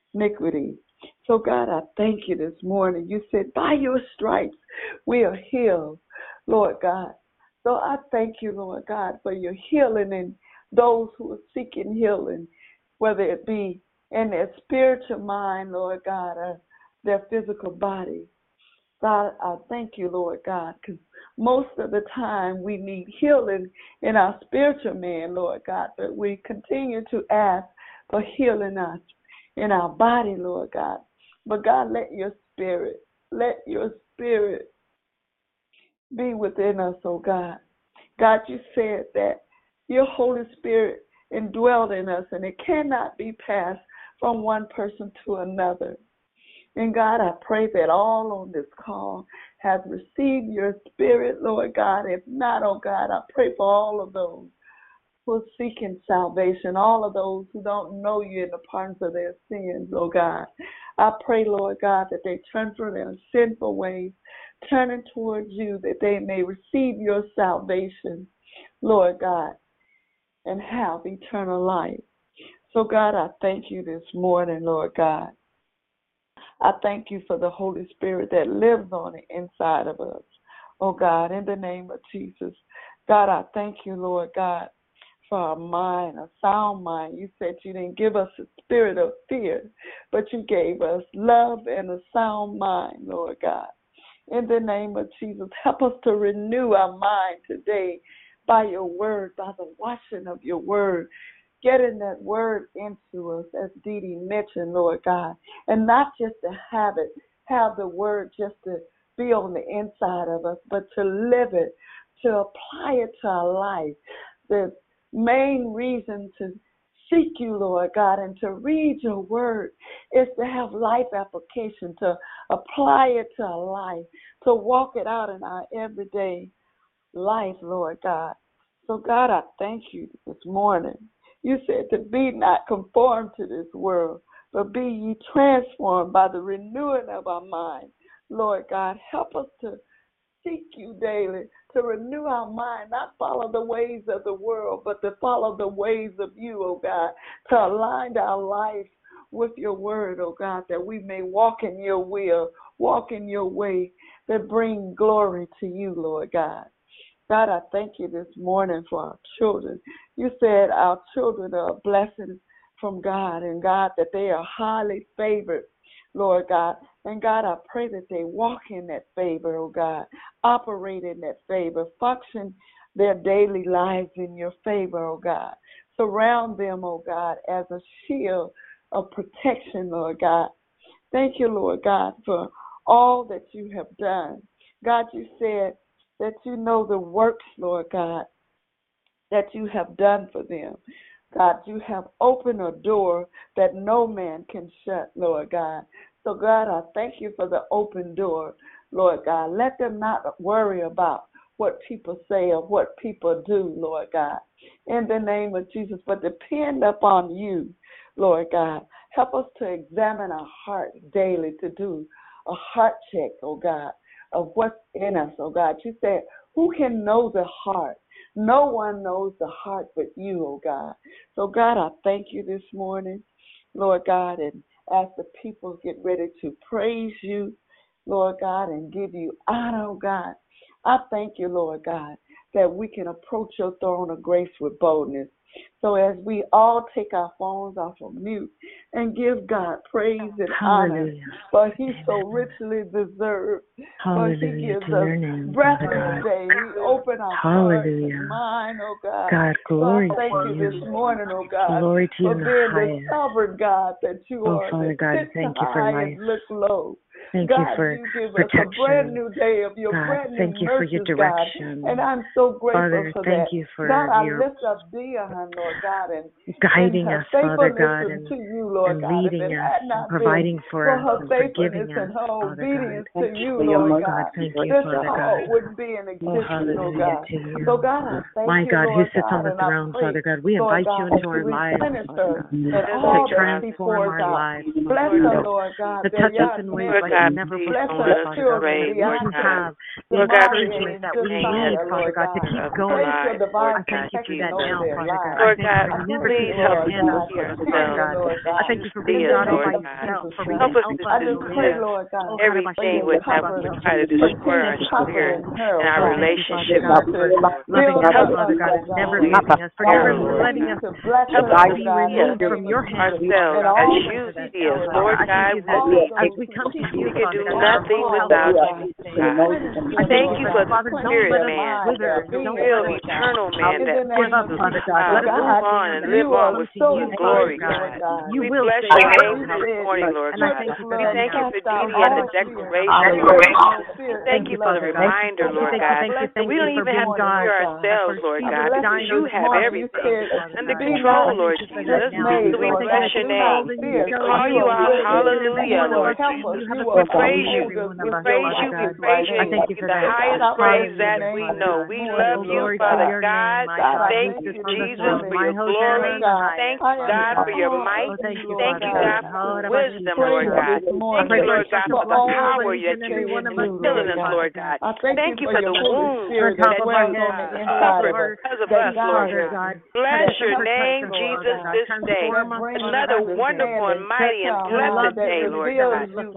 S5: So, God, I thank you this morning. You said, by your stripes, we are healed, Lord God. So I thank you, Lord God, for your healing and those who are seeking healing, whether it be in their spiritual mind, Lord God, or their physical body. God, I thank you, Lord God, because most of the time we need healing in our spiritual man, Lord God, but we continue to ask for healing us in our body, Lord God. But God, let your spirit be within us, oh God. God, you said that your Holy Spirit indwelled in us, and it cannot be passed from one person to another. And God, I pray that all on this call have received your spirit, Lord God. If not, oh God, I pray for all of those who are seeking salvation, all of those who don't know you in the pardons of their sins, oh God. I pray, Lord God, that they turn from their sinful ways, turning towards you, that they may receive your salvation, Lord God, and have eternal life. So, God, I thank you this morning, Lord God. I thank you for the Holy Spirit that lives on the inside of us, oh God, in the name of Jesus. God, I thank you, Lord God, for a mind, a sound mind. You said you didn't give us a spirit of fear, but you gave us love and a sound mind, Lord God. In the name of Jesus, help us to renew our mind today by your word, by the washing of your word. Getting that word into us, as Dee Dee mentioned, Lord God, and not just to have it, have the word just to be on the inside of us, but to live it, to apply it to our life. The main reason to seek you, Lord God, and to read your word is to have life application, to apply it to our life, to walk it out in our everyday life, Lord God. So, God, I thank you this morning. You said to be not conformed to this world, but be ye transformed by the renewing of our mind. Lord God, help us to seek you daily, to renew our mind, not follow the ways of the world, but to follow the ways of you, oh God, to align our life with your word, oh God, that we may walk in your will, walk in your way, that bring glory to you, Lord God. God, I thank you this morning for our children. You said our children are a blessing from God, and God, that they are highly favored, Lord God. And God, I pray that they walk in that favor, oh God, operate in that favor, function their daily lives in your favor, oh God. Surround them, oh God, as a shield of protection, Lord God. Thank you, Lord God, for all that you have done. God, you said that you know the works, Lord God, that you have done for them. God, you have opened a door that no man can shut, Lord God. So, God, I thank you for the open door, Lord God. Let them not worry about what people say or what people do, Lord God. In the name of Jesus, but depend upon you, Lord God. Help us to examine our hearts daily, to do a heart check, oh God, of what's in us, oh God. You said, who can know the heart? No one knows the heart but you, oh God. So, God, I thank you this morning, Lord God, and as the people get ready to praise you, Lord God, and give you honor, oh God, I thank you, Lord God, that we can approach your throne of grace with boldness. So as we all take our phones off of mute and give God praise and honor, for he so richly deserves, for he gives us breath every day. He opened our hearts and mind, oh God.
S12: God, glory
S5: so I thank
S12: to
S5: you this morning, oh God,
S12: Glory to you
S5: for
S12: in the
S5: being the
S12: highest.
S5: sovereign God that you
S12: Oh,
S5: are,
S12: Father
S5: that
S12: God,
S5: sits
S12: thank you for
S5: high
S12: life.
S5: and look low.
S12: Thank
S5: God,
S12: you for
S5: you give us a brand
S12: protection.
S5: new day of your
S12: God,
S5: brand new
S12: thank you for your
S5: mercies, God.
S12: direction.
S5: And I'm so grateful
S12: Father,
S5: for
S12: thank
S5: that.
S12: you for
S5: God, I
S12: your
S5: lift up Dion, Lord God, and
S12: guiding
S5: her
S12: us, Father
S5: faithfulness
S12: God,
S5: to you, Lord
S12: and
S5: God. If
S12: leading
S5: it
S12: us
S5: had
S12: and
S5: not been
S12: providing for
S5: for
S12: us
S5: her
S12: and
S5: faithfulness
S12: forgiving us,
S5: and her
S12: Father
S5: obedience
S12: God.
S5: to you,
S12: Oh,
S5: Lord
S12: God,
S5: God,
S12: thank you,
S5: this
S12: Father
S5: call
S12: God.
S5: wouldn't be in
S12: Oh,
S5: existence, oh
S12: hallelujah
S5: God.
S12: to you.
S5: So God, I thank
S12: My
S5: you,
S12: God, who
S5: Lord
S12: sits on
S5: God,
S12: the
S5: and I
S12: throne,
S5: pray,
S12: Father God, we
S5: Lord
S12: invite you
S5: God, that
S12: into
S5: you
S12: our lives,
S5: replenish
S12: Father
S5: her
S12: God,
S5: and
S12: to
S5: all that she
S12: transform
S5: pours
S12: our
S5: out.
S12: lives,
S5: Bless
S12: Father
S5: her,
S12: God,
S5: Lord God.
S12: to touch us in ways like
S5: Lord
S12: never
S9: please
S5: bless
S12: before,
S9: don't let
S5: her
S9: us
S12: Father God, so
S5: children,
S9: pray,
S12: that we
S9: Lord
S12: can
S9: God.
S12: have
S5: Deontay,
S12: the
S9: Lord God,
S5: Damari,
S9: please
S12: encouragement
S5: and
S12: that we
S9: sustain
S12: need,
S9: us
S5: Josiah,
S9: in
S12: Father
S5: Lord
S9: the
S12: God, to
S5: God.
S9: midst
S12: keep
S9: of
S5: I
S9: our
S5: pray
S12: going.
S5: for
S9: lives, Lord
S5: divine
S12: I thank
S9: God,
S12: you for
S5: protection
S12: that
S5: over
S9: Jesus.
S12: now,
S5: their
S12: Father God.
S5: lives.
S12: I
S9: Lord
S12: thank you
S9: God,
S5: I
S12: for never
S5: pray,
S9: please
S12: taking your
S9: help
S5: Lord
S9: us
S12: hand
S9: to
S12: off
S5: God,
S9: see
S12: of
S5: for
S12: us, Father
S5: strength,
S9: ourselves
S12: God.
S5: Lord
S12: I
S9: as
S5: God.
S12: thank
S9: you
S12: you for
S5: In
S9: see
S12: being
S5: the
S9: us,
S12: God all
S5: name
S9: Lord
S12: by
S5: of
S9: God.
S12: yourself,
S5: Jesus,
S12: for
S9: Help
S12: being
S5: God.
S9: us to
S12: Alpha
S5: I
S12: and
S5: just
S9: see
S5: pray,
S9: that
S12: Omega.
S5: Lord God,
S12: Oh
S5: that
S12: God,
S5: you
S12: about
S9: everything would have
S5: cover
S9: to
S5: them,
S9: try to
S12: for
S9: destroy our
S5: continue
S9: spirit
S5: covering
S12: connecting.
S5: her,
S9: and
S5: oh
S9: our
S12: Oh,
S5: God.
S12: thank you, Father
S9: relationship
S12: God,
S9: with
S5: Continue
S12: for
S5: to
S9: you, Lord God.
S12: loving
S5: build
S12: us,
S5: her
S9: Help
S5: up,
S9: us
S12: Father God,
S5: oh
S12: and never
S5: God.
S9: fully
S12: leaving us, for
S9: surrender,
S12: never
S9: Lord
S12: letting
S5: Continue
S12: us
S9: God.
S5: to bless
S9: Help
S5: her,
S9: us
S12: be
S9: to
S5: oh God,
S9: see
S5: in
S9: us
S5: the
S12: removed
S5: name
S12: from
S5: of
S12: your hand,
S5: Jesus.
S9: ourselves
S5: And
S12: Father
S9: as
S5: all
S12: God.
S5: that
S12: Thank you
S9: you
S12: for
S5: she's
S12: that
S9: see us,
S12: now,
S5: pouring
S12: Father.
S9: Lord
S5: out.
S12: I thank
S9: God.
S12: you that
S5: All
S9: We
S5: of
S12: as
S5: those
S12: we
S5: who
S12: come to
S5: seek
S12: you,
S9: we
S5: you,
S9: can
S12: Father
S9: do
S12: God,
S5: all
S12: our
S5: the
S9: nothing
S12: full
S5: ones,
S12: help
S9: without
S5: Lord
S12: is
S5: God.
S9: you,
S12: everything.
S9: God.
S12: I
S5: Replenish them,
S12: thank you
S5: Lord
S9: Thank you
S12: for
S9: for
S12: that,
S5: God.
S9: the
S12: Father.
S5: Replenish
S12: Don't
S9: spirit
S12: let
S5: their
S12: us
S9: man,
S5: mind, their
S12: wither.
S9: the
S12: Don't
S5: being,
S9: real
S12: let us
S5: Lord God.
S9: eternal man
S5: In
S9: that
S5: the
S12: give
S5: name
S9: pleases
S12: up,
S5: of
S9: you,
S12: Father
S5: Jesus,
S12: God.
S5: oh
S12: Let
S9: Father.
S12: us
S9: Move
S5: God,
S12: not
S9: on and
S12: dampen. Let
S9: live
S5: you
S12: us
S5: are
S9: on
S12: come
S9: with
S12: to
S9: you
S5: so
S12: you,
S9: in
S12: Father
S9: glory,
S5: worthy,
S12: God.
S5: Lord
S9: God.
S5: God.
S12: You
S9: We
S12: will
S9: bless
S12: fix
S9: your
S5: God,
S12: us
S9: name
S5: you
S12: and
S9: this
S12: help us.
S5: said,
S9: morning, Lord
S12: And I
S9: God.
S12: thank
S5: perfect
S12: you for
S9: We
S12: that
S5: love
S9: thank you
S12: now.
S9: for
S5: cast out
S12: Oh,
S9: Didi and
S12: God,
S9: the
S5: all
S12: about you.
S5: fear.
S12: I thank
S9: declaration,
S12: you
S5: There
S9: Lord
S5: is
S12: for
S9: God.
S5: no fear
S9: Thank
S5: in
S12: Thank
S9: you
S12: you,
S9: for the
S5: love,
S12: Father God.
S5: God.
S9: reminder,
S5: So
S12: We
S9: Lord
S5: God,
S12: thank you,
S5: I
S9: God,
S12: thank you,
S5: bless
S9: that
S12: thank
S5: them
S9: we
S12: you
S9: don't
S5: this
S12: for
S9: even have
S12: being
S9: to
S5: morning,
S12: God
S9: fear
S5: oh God.
S9: ourselves,
S12: for
S9: Lord
S5: I
S9: God,
S12: Jesus
S5: bless
S9: because
S5: them
S12: dying
S9: you
S5: this
S12: those
S9: have
S5: morning.
S12: costly
S5: You
S9: everything
S12: things,
S5: said,
S12: Father
S9: under
S12: God.
S5: be
S12: I
S9: control,
S5: not
S12: thank
S9: Lord
S12: you for that
S9: Jesus.
S12: now.
S5: dismayed,
S9: So we
S5: Lord
S12: I thank
S9: bless
S12: you
S5: God.
S12: for
S9: your
S5: Do not
S9: name.
S12: calling each
S9: We
S5: fear,
S12: other
S5: for
S9: call
S5: you
S12: here
S9: you
S5: are
S9: out,
S12: because
S5: with
S12: each
S5: us.
S12: and every
S5: You
S9: hallelujah,
S12: one of
S5: will
S9: Lord
S12: us,
S5: help us.
S9: Jesus.
S12: you have
S5: You
S12: a
S5: will
S9: We
S12: purpose
S9: praise
S12: in
S9: you.
S5: uphold
S12: every
S5: us
S12: one of
S9: We
S5: with
S12: us,
S5: your
S9: praise
S12: Father
S9: you. We
S12: God.
S5: righteous
S9: praise you
S12: I
S9: and
S5: hand.
S12: thank
S9: give
S12: you
S9: you
S12: for
S9: the
S12: that
S5: So God,
S9: highest
S5: I bless
S9: praise
S5: your
S9: that
S12: hallelujah,
S9: we
S5: name
S12: Father
S5: this
S9: know.
S12: God.
S9: We
S5: morning,
S9: love
S12: Oh,
S9: you,
S5: Lord
S12: glory to
S9: Father
S5: God.
S12: your name,
S9: God.
S12: my
S5: God, I
S12: God, who
S9: Thank
S5: thank
S12: sits
S9: you,
S5: you
S12: on
S5: this
S12: the
S9: Jesus,
S12: throne,
S9: for
S5: morning.
S12: my
S9: your
S5: Lord
S9: glory.
S12: Hosanna in the
S5: God,
S9: Thank
S12: highest,
S9: you,
S5: I am
S12: Father
S9: God, for
S12: God.
S9: your
S5: calm
S12: Oh,
S9: might.
S5: in
S12: thank
S5: you,
S12: you,
S5: Lord
S9: Thank
S12: Father
S9: you,
S5: God.
S9: God,
S12: God.
S9: for
S12: Oh,
S5: I
S12: about you,
S5: just
S9: wisdom,
S12: Father
S9: Lord
S5: praise you
S12: God.
S9: God.
S5: this
S12: I
S9: Thank
S12: pray
S9: you,
S5: morning
S12: for a
S9: Lord
S12: fresh
S9: God,
S5: for
S9: for the
S5: all
S12: application
S5: that
S9: power
S12: each
S5: you
S9: that
S12: and every
S9: you've
S12: one
S5: can
S12: of us
S5: do,
S9: instilled
S12: today,
S9: in
S5: Lord
S9: us,
S5: God.
S12: Father
S9: Lord
S12: God.
S9: God.
S5: I thank you
S9: Thank you
S5: for
S9: for
S5: your
S9: the
S5: Holy
S9: wounds
S12: On
S5: Spirit
S12: top
S5: that
S9: that
S12: of our
S9: you
S5: dwells
S12: heads
S5: on
S12: to
S5: the
S12: the soles
S9: suffered
S5: inside
S12: of
S5: of us,
S12: our
S9: because of
S5: that
S9: us,
S12: feet,
S9: Lord
S5: guides
S12: Father
S5: us,
S9: God.
S12: God.
S9: Bless
S5: that
S12: Touch us,
S9: your
S5: helps
S12: touch
S5: us,
S9: name,
S12: us,
S5: Lord
S12: Father
S9: Jesus,
S5: God,
S12: God.
S9: this day.
S5: that
S12: Transform us
S5: brings
S12: on
S9: Another
S5: us
S12: today.
S9: wonderful and
S5: understanding
S9: mighty and
S5: to
S12: We
S5: how
S9: blessed
S12: love
S5: that
S9: day,
S12: you.
S9: Lord
S12: We
S5: reveals
S9: God.
S12: look
S5: you
S12: at
S5: to
S9: Bless
S12: you.
S5: us,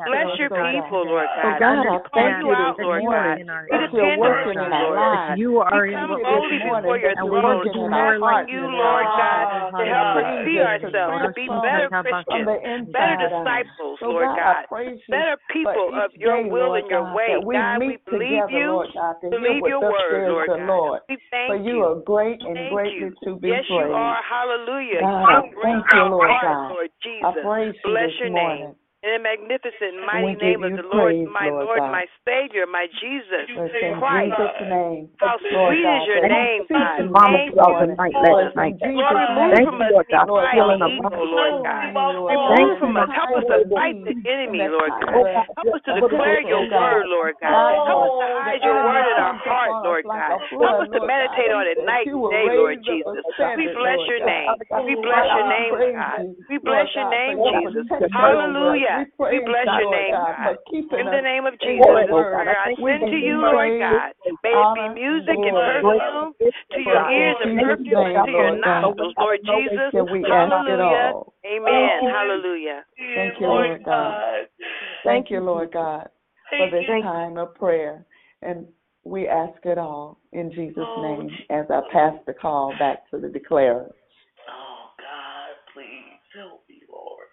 S6: your
S5: oh God.
S6: people, Lord
S5: So
S6: God.
S5: God, I
S6: We call
S5: thank
S6: you
S5: you
S6: out,
S5: this
S6: Lord God.
S5: morning
S6: We
S5: that you're
S6: depend on
S5: working
S6: you,
S5: in our
S6: Lord
S5: lives.
S6: God.
S12: You
S5: We
S12: are
S6: We
S12: in
S5: thank
S6: come
S5: you
S12: control,
S6: boldly
S5: this
S12: Lord.
S6: before
S5: morning
S6: your
S5: that
S12: And
S5: you're
S12: we
S6: throne,
S12: give
S5: working
S12: you
S5: in our
S12: more,
S6: asking
S12: Lord.
S5: hearts
S6: you,
S5: and in our
S6: Lord God,
S5: minds
S6: to help us
S12: Hallelujah.
S6: be
S5: change us to
S6: ourselves, to be better
S5: transform us
S6: Christians,
S5: from the
S6: better
S5: inside out.
S6: disciples,
S5: So
S6: Lord
S5: God, I
S6: God,
S5: praise you
S6: better
S5: for
S6: people
S5: each
S6: of your
S5: day,
S6: will
S5: Lord
S6: and your
S5: God,
S6: way.
S5: that we
S6: God, we
S5: meet
S6: believe
S5: together,
S6: you,
S5: Lord God, to hear
S6: believe
S5: what
S6: your
S5: thus
S6: word,
S5: says
S6: Lord
S5: the
S6: God.
S5: Lord.
S6: We
S5: For
S6: thank
S5: you
S6: you.
S5: are great and
S6: Thank
S5: greatly
S6: you.
S5: to be
S6: Yes, you
S5: praised.
S6: are. Hallelujah.
S5: God,
S6: You
S5: I
S6: bring
S5: thank you,
S6: our
S5: Lord
S6: heart,
S5: God.
S6: Lord
S5: I
S6: Jesus.
S5: praise you
S6: Bless
S5: this
S6: your name.
S5: morning.
S6: In the magnificent,
S5: And we
S6: mighty
S5: give
S6: name of
S5: you
S6: the
S5: praise,
S6: Lord,
S5: Lord God.
S6: my Savior, my Jesus
S5: It's in
S6: Christ.
S5: Jesus' name,
S6: How
S5: Lord
S6: sweet is
S5: God,
S6: your
S5: that we
S6: name,
S5: speak
S6: God.
S5: to you
S12: Mama
S5: this
S6: Thank
S12: throughout
S6: you,
S12: the
S5: morning.
S12: night
S5: For
S12: last
S6: Jesus.
S5: it's
S12: night.
S5: in
S6: Lord,
S5: Jesus'
S6: remove
S12: Thank
S6: from
S5: name,
S12: you,
S6: us
S12: Lord
S6: any
S12: God, for
S5: Lord
S6: pride
S5: God,
S12: healing
S6: and
S12: the
S5: that we
S6: ego,
S12: body.
S6: Lord
S5: call
S6: God.
S5: on you, Lord God,
S6: Remove
S12: Thank
S5: in
S12: you,
S5: the
S6: from us.
S12: Lord,
S6: Help
S5: time
S6: us
S12: for
S6: to
S5: of
S12: your
S6: fight the
S5: need,
S12: peace.
S5: in
S6: enemy,
S5: the
S6: Lord
S5: time
S6: God.
S12: Oh
S5: of
S12: God,
S6: Help
S12: just
S6: us to
S12: put it
S5: attacks,
S6: declare
S12: away.
S6: your
S5: oh God.
S6: word, Lord God.
S5: God,
S6: Help us
S5: that
S6: to
S5: the
S6: hide your
S5: enemy
S6: word in our
S5: comes
S6: heart,
S5: upon us
S6: Lord
S5: like
S6: God.
S5: a
S6: Help
S5: flood,
S6: us to
S5: Lord God,
S6: meditate on it
S5: that
S6: night
S5: you
S6: and
S5: will
S6: day, Lord
S5: raise up a
S6: Jesus. We
S5: standard,
S6: bless
S5: Lord
S6: your
S5: God.
S6: name. We bless
S5: God,
S6: your
S5: we
S6: name,
S5: praise
S6: God.
S5: you,
S6: We bless
S5: Lord
S6: your
S5: God, for
S6: name,
S5: your
S12: Lord,
S6: Jesus.
S12: your
S5: protection
S12: mercy.
S5: over us.
S6: Hallelujah.
S5: We
S6: We
S5: praise
S6: bless
S5: you,
S6: your
S5: Lord
S6: name,
S5: God,
S6: God.
S5: for keeping
S6: In the
S5: us
S6: name of
S5: in
S6: Jesus,
S5: your
S12: Lord,
S6: this
S12: oh God,
S5: word.
S12: I
S6: prayer I
S12: thank you
S5: We
S12: for
S6: send to
S5: give you
S6: you,
S12: being
S6: Lord
S5: praise,
S6: God.
S12: grace.
S6: May it be
S5: honor, and
S6: music and
S5: glory.
S12: Grace
S6: perfume
S12: is
S6: to
S12: oh
S6: your
S5: For
S12: God.
S5: in
S6: ears and
S12: Thank
S5: Jesus'
S12: you, Lord
S6: perfume
S12: God,
S5: name,
S6: to
S12: for
S6: your
S5: Lord
S12: making a
S5: God,
S12: way
S6: nostrils,
S12: out
S6: Lord
S12: of no way
S6: Jesus.
S5: that
S12: this
S5: we
S12: way,
S5: ask
S12: Father.
S5: it
S6: Hallelujah.
S5: all.
S6: Amen. Hallelujah.
S5: Thank you, Lord God.
S12: Thank
S5: Thank you,
S12: you,
S5: Lord
S12: Jesus.
S5: God, for this
S12: Thank
S5: time of prayer. And we ask it all in Jesus' name as I pass the call back to the declarer.
S10: Oh, God, please help me, Lord.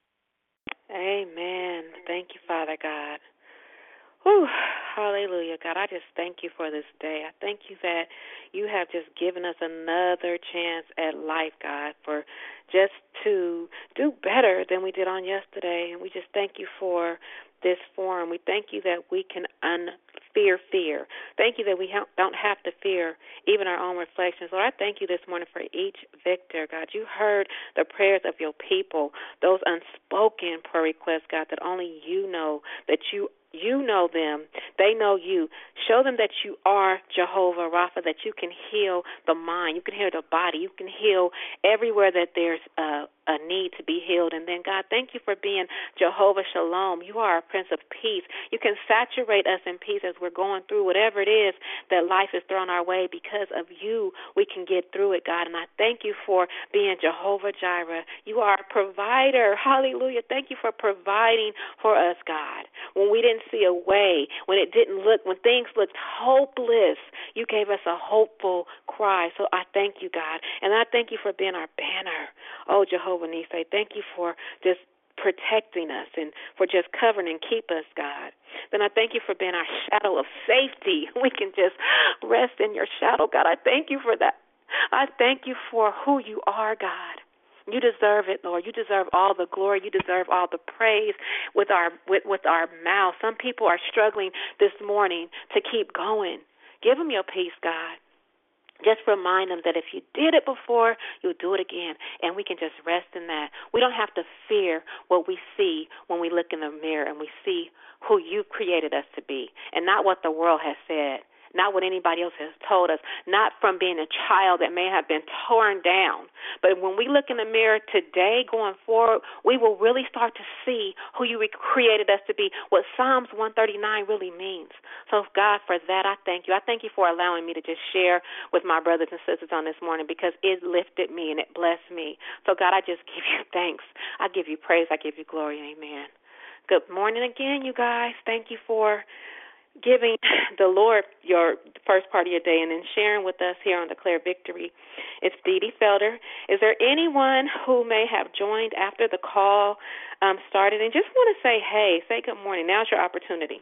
S9: Amen. Thank you, Father God. Whew. Hallelujah, God. I just thank you for this day. I thank you that you have just given us another chance at life, God, for just to do better than we did on yesterday. And we just thank you for this forum. We thank you that we can unfear fear. Thank you that we don't have to fear even our own reflections. Lord, I thank you this morning for each victor, God. You heard the prayers of your people, those unspoken prayer requests, God, that only you know, that you know them. They know you. Show them that you are Jehovah Rapha, that you can heal the mind. You can heal the body. You can heal everywhere that there's a need to be healed. And then, God, thank you for being Jehovah Shalom. You are a Prince of Peace. You can saturate us in peace as we're going through whatever it is that life is throwing our way. Because of you, we can get through it, God. And I thank you for being Jehovah Jireh. You are a provider. Hallelujah. Thank you for providing for us, God. When we didn't see a way, when things looked hopeless, you gave us a hopeful cry. So I thank you, God. And I thank you for being our banner. Oh, Jehovah Nissi, thank you for just protecting us and for just covering and keep us, God. Then I thank you for being our shadow of safety. We can just rest in your shadow, God. I thank you for that. I thank you for who you are, God. You deserve it, Lord. You deserve all the glory. You deserve all the praise with our mouth. Some people are struggling this morning to keep going. Give them your peace, God. Just remind them that if you did it before, you'll do it again, and we can just rest in that. We don't have to fear what we see when we look in the mirror and we see who you created us to be and not what the world has said, not what anybody else has told us, not from being a child that may have been torn down. But when we look in the mirror today going forward, we will really start to see who you created us to be, what Psalms 139 really means. So, God, for that, I thank you. I thank you for allowing me to just share with my brothers and sisters on this morning because it lifted me and it blessed me. So, God, I just give you thanks. I give you praise. I give you glory. Amen. Good morning again, you guys. Thank you for giving the Lord your first part of your day and then sharing with us here on Declare Victory. It's Dee Dee Felder. Is there anyone who may have joined after the call started and just want to say, hey, say good morning? Now's your opportunity.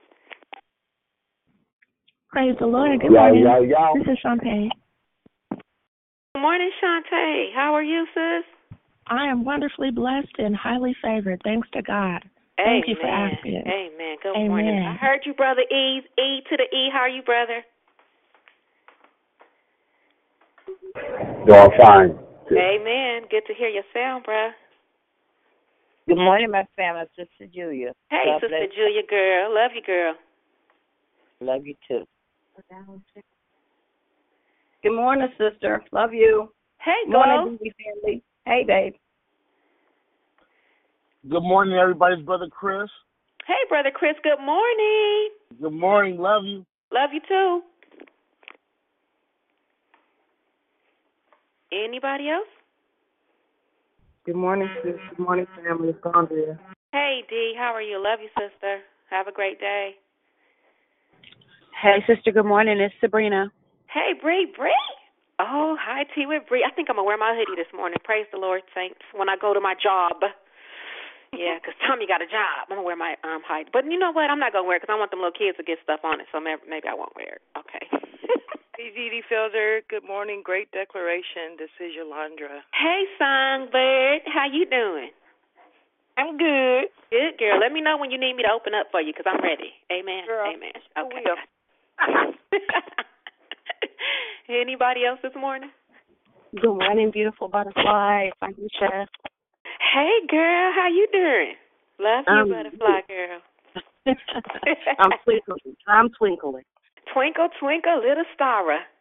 S3: Praise the Lord. Good morning. This is Shantae.
S9: Good morning, Shantae. How are you, sis?
S3: I am wonderfully blessed and highly favored. Thanks to God. Thank you for asking.
S9: Amen. Good morning. I heard you, Brother E. E to the E. How are you, brother?
S13: Doing fine.
S9: Amen. Good to hear your sound, bruh.
S7: Good morning, my family. Sister Julia.
S9: Hey,
S7: God
S9: Sister
S7: bless.
S9: Julia, girl. Love you, girl.
S7: Love you, too.
S14: Good morning, sister. Love you.
S9: Hey,
S14: morning, Dee family. Hey, babe.
S15: Good morning, everybody's brother Chris.
S9: Hey, Brother Chris. Good morning.
S15: Good morning. Love you.
S9: Love you, too. Anybody else?
S12: Good morning, sis. Good morning, family. It's Andrea.
S9: Hey, Dee. How are you? Love you, sister. Have a great day.
S13: Hey, sister. Good morning. It's Sabrina.
S9: Hey, Bree. Oh, hi, T with Bree. I think I'm going to wear my hoodie this morning. Praise the Lord, saints, when I go to my job. Yeah, because Tommy got a job. I'm going to wear my hoodie. But you know what? I'm not going to wear it because I want them little kids to get stuff on it, so maybe I won't wear it. Okay.
S16: Hey, Dee Felder. Good morning. Great declaration. This is Yolanda.
S9: Hey, Songbird. How you doing?
S16: I'm good.
S9: Good, girl. Let me know when you need me to open up for you because I'm ready. Amen.
S16: Girl,
S9: Amen. Okay. Anybody else this morning?
S17: Good morning, beautiful butterfly. It's Aisha.
S9: Hey, girl. How you doing? Love you, butterfly girl.
S17: I'm twinkling.
S9: Twinkle, twinkle, little star.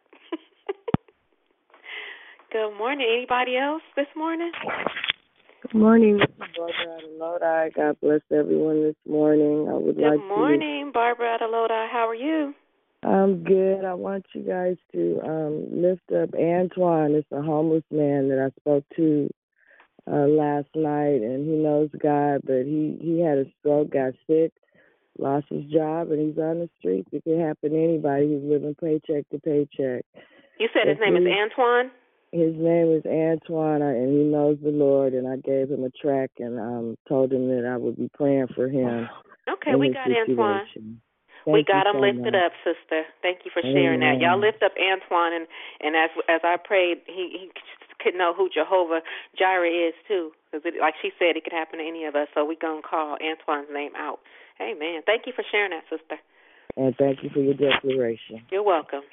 S9: Good morning. Anybody else this morning?
S18: Good morning, this is Barbara out of Lodi. God bless everyone this morning.
S9: Good morning, Barbara out of Lodi. How are you?
S18: I'm good. I want you guys to lift up Antoine. It's a homeless man that I spoke to last night, and he knows God, but he had a stroke, got sick, lost his job, and he's on the streets. It can happen to anybody who's living paycheck to paycheck.
S9: You said his name is Antoine?
S18: His name is Antoine, and he knows the Lord, and I gave him a track and told him that I would be praying for him.
S9: Okay, we got Antoine. We got him lifted up, sister. Thank you for sharing that. Y'all lift up Antoine, and as I prayed, he could know who Jehovah Jireh is, too. Because like she said, it could happen to any of us, so we're going to call Antoine's name out. Amen. Thank you for sharing that, sister.
S18: And thank you for your declaration.
S9: You're welcome.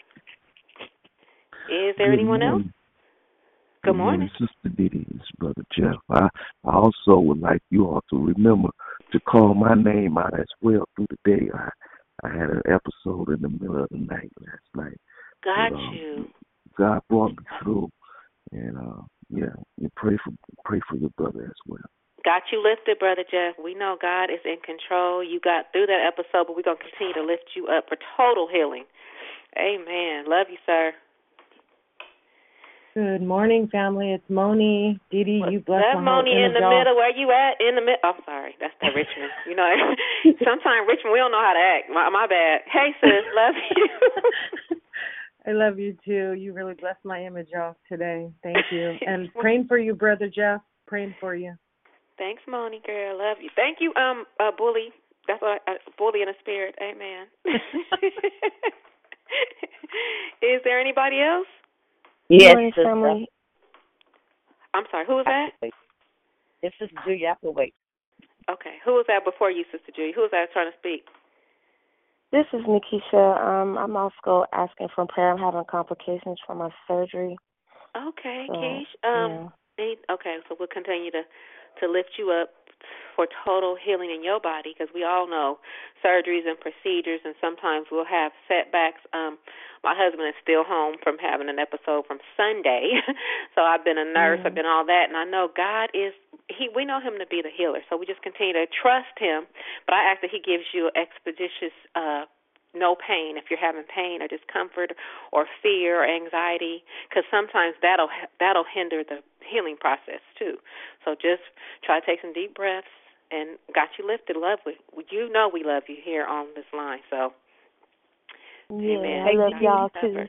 S9: Is there anyone else? Good morning.
S19: Sister Didi. It's Brother Jeff. I also would like you all to remember to call my name out as well through the day. I had an episode in the middle of the night last night.
S9: Got you.
S19: God brought me through, and you pray for your brother as well.
S9: Got you lifted, Brother Jeff. We know God is in control. You got through that episode, but we're going to continue to lift you up for total healing. Amen. Love you, sir.
S12: Good morning, family. It's Moni. Didi, you bless my heart.
S9: Moni in the middle. Where you at? In the middle. I'm sorry. That's that Richmond. You know, sometimes Richmond, we don't know how to act. My bad. Hey, sis. Love you.
S12: I love you, too. You really blessed my image off today. Thank you. And praying for you, Brother Jeff. Praying for you.
S9: Thanks, Moni, girl. Love you. Thank you, Bully. That's what Bully in the spirit. Amen. Is there anybody else?
S17: Yes,
S9: family. I'm sorry, who was that?
S17: This is Julia Applewhite.
S9: Okay, who was that before you, Sister Julia? Who was that trying to speak?
S20: This is Nikisha. I'm also asking for prayer. I'm having complications from my surgery.
S9: Okay,
S20: so,
S9: Keish. Okay, so we'll continue to lift you up for total healing in your body, because we all know surgeries and procedures, and sometimes we'll have setbacks. My husband is still home from having an episode from Sunday, so I've been a nurse, I've been all that, and I know God is, we know him to be the healer, so we just continue to trust him, but I ask that he gives you expeditious no pain if you're having pain or discomfort or fear or anxiety, because sometimes that'll hinder the healing process too. So just try to take some deep breaths, and got you lifted. Love, you know we love you here on this line. So,
S20: yeah,
S9: amen.
S20: I love y'all too.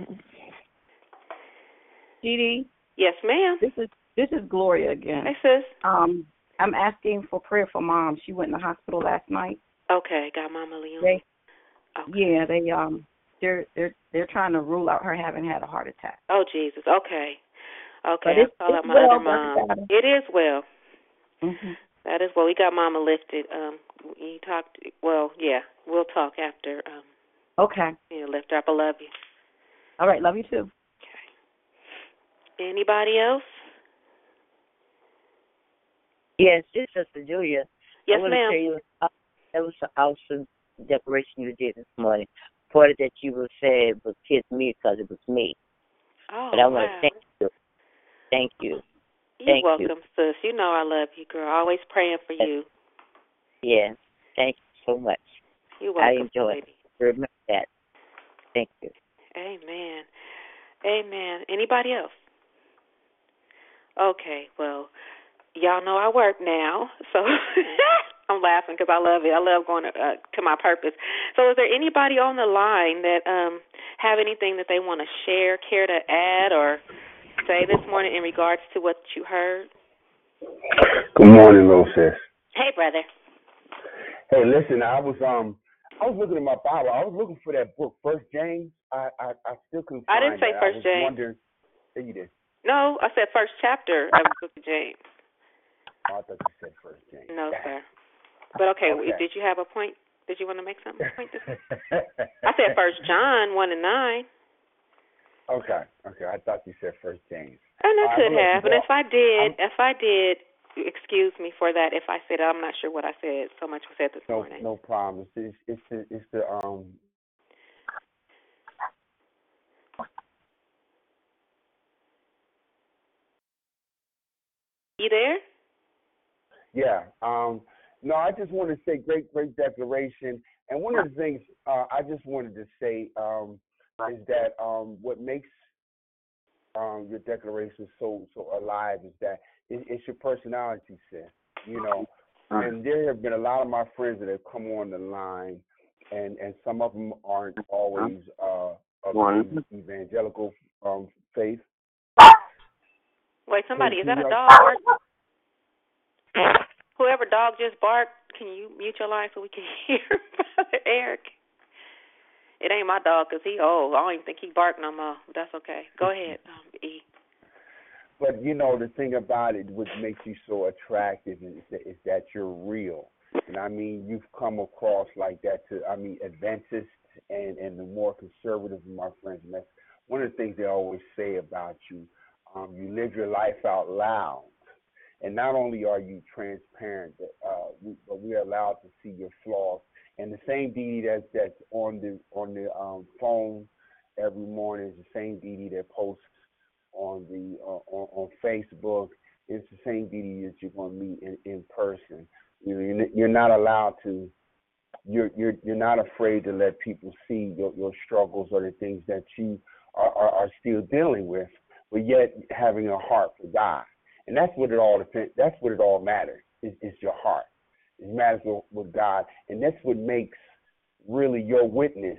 S14: Didi.
S9: Yes, ma'am.
S14: This is Gloria again.
S9: Hey, sis.
S14: I'm asking for prayer for Mom. She went in the hospital last night.
S9: Okay, got Mama Leon.
S14: Yeah, they're trying to rule out her having had a heart attack.
S9: Oh, Jesus. Okay.
S14: But
S9: I'll call out my other mom. It is well.
S14: Mm-hmm.
S9: That is well. We got Mama lifted. You talked. Well, yeah. We'll talk after.
S14: Okay.
S9: Lift her up. I love you.
S14: All right. Love you too.
S9: Okay. Anybody else?
S17: Yes, this is Sister Julia.
S9: Yes,
S17: I want
S9: ma'am.
S17: to tell you, that was an awesome declaration you did this morning. Part of that you were said was kiss me because it was me.
S9: Oh,
S17: but I want to thank you. Thank you.
S9: You're welcome, sis. You know I love you, girl. Always praying for you.
S17: Yeah. Thank you so much.
S9: You're welcome.
S17: I enjoy it. Remember that. Thank you.
S9: Amen. Amen. Anybody else? Okay, well, y'all know I work now, so I'm laughing because I love it. I love going to my purpose. So is there anybody on the line that have anything that they want to share, care to add, or say this morning in regards to what you heard?
S21: Good morning, little sis.
S9: Hey, brother.
S21: Hey, listen, I was looking at my Bible. I was looking for that book, First James. I still couldn't find it.
S9: I didn't say First James.
S21: Wondering, yeah, you did.
S9: No, I said first chapter of the book of James.
S21: Oh, I thought you said First James.
S9: No, sir. But okay, did you have a point? Did you want to make something? I said First John 1-9.
S21: Okay. I thought you said First James.
S9: And I could have, and if I did, excuse me for that. If I said it, I'm not sure what I said. So much was said this morning.
S21: No problem. It's the
S9: You there?
S21: Yeah. No, I just wanted to say great declaration. And one of the things I just wanted to say is that what makes your declaration so alive is that it's your personality, sis. You know, and there have been a lot of my friends that have come on the line, and some of them aren't always of the evangelical faith.
S9: Wait, somebody, is that a dog? Whoever dog just barked, can you mute your line so we can hear Brother Eric? It ain't my dog because he old. I don't even think he barked no more. That's okay. Go ahead, E.
S21: But, you know, the thing about it, what makes you so attractive is that you're real. And, I mean, you've come across like that to, Adventists and the more conservative of my friends. And that's one of the things they always say about you. You live your life out loud. And not only are you transparent, but we're allowed to see your flaws. And the same Dee Dee that's on the phone every morning is the same Dee Dee that posts on Facebook. It's the same Dee Dee that you're going to meet in person. You're not allowed to. You're not afraid to let people see your struggles or the things that you are still dealing with, but yet having a heart for God. And that's what it all depends. That's what it all matters. Is your heart. It matters with God, and that's what makes really your witness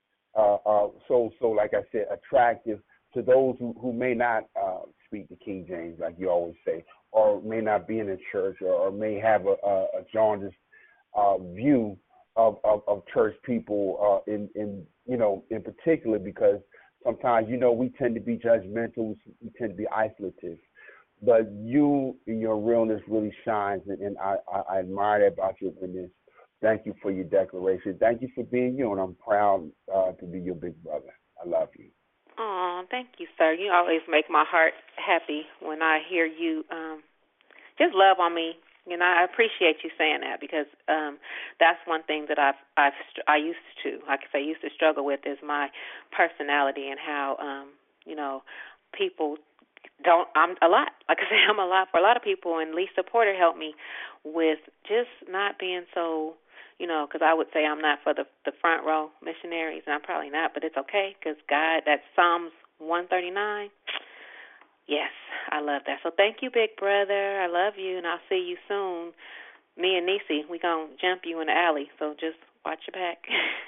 S21: so like I said, attractive to those who may not speak the King James, like you always say, or may not be in a church, or may have a jaundiced view of church people in particular, because sometimes we tend to be judgmental, we tend to be isolative. But you, in your realness, really shines, and I admire that about your witness. Thank you for your declaration. Thank you for being you, and I'm proud to be your big brother. I love you.
S9: Oh, thank you, sir. You always make my heart happy when I hear you just love on me. I appreciate you saying that, because that's one thing that I used to struggle with, is my personality and how people don't. I'm a lot. Like I say, I'm a lot for a lot of people, and Lisa Porter helped me with just not being so, because I would say I'm not for the front row missionaries, and I'm probably not, but it's okay, because God, that's Psalms 139. Yes, I love that. So thank you, big brother. I love you, and I'll see you soon. Me and Nisi, we going to jump you in the alley, so just watch your back.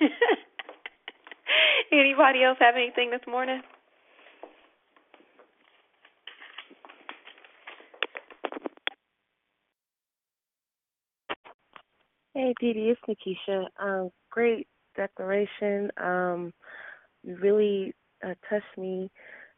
S9: Anybody else have anything this morning?
S20: Hey, Dee Dee, it's Nikisha. Great declaration. You really touched me.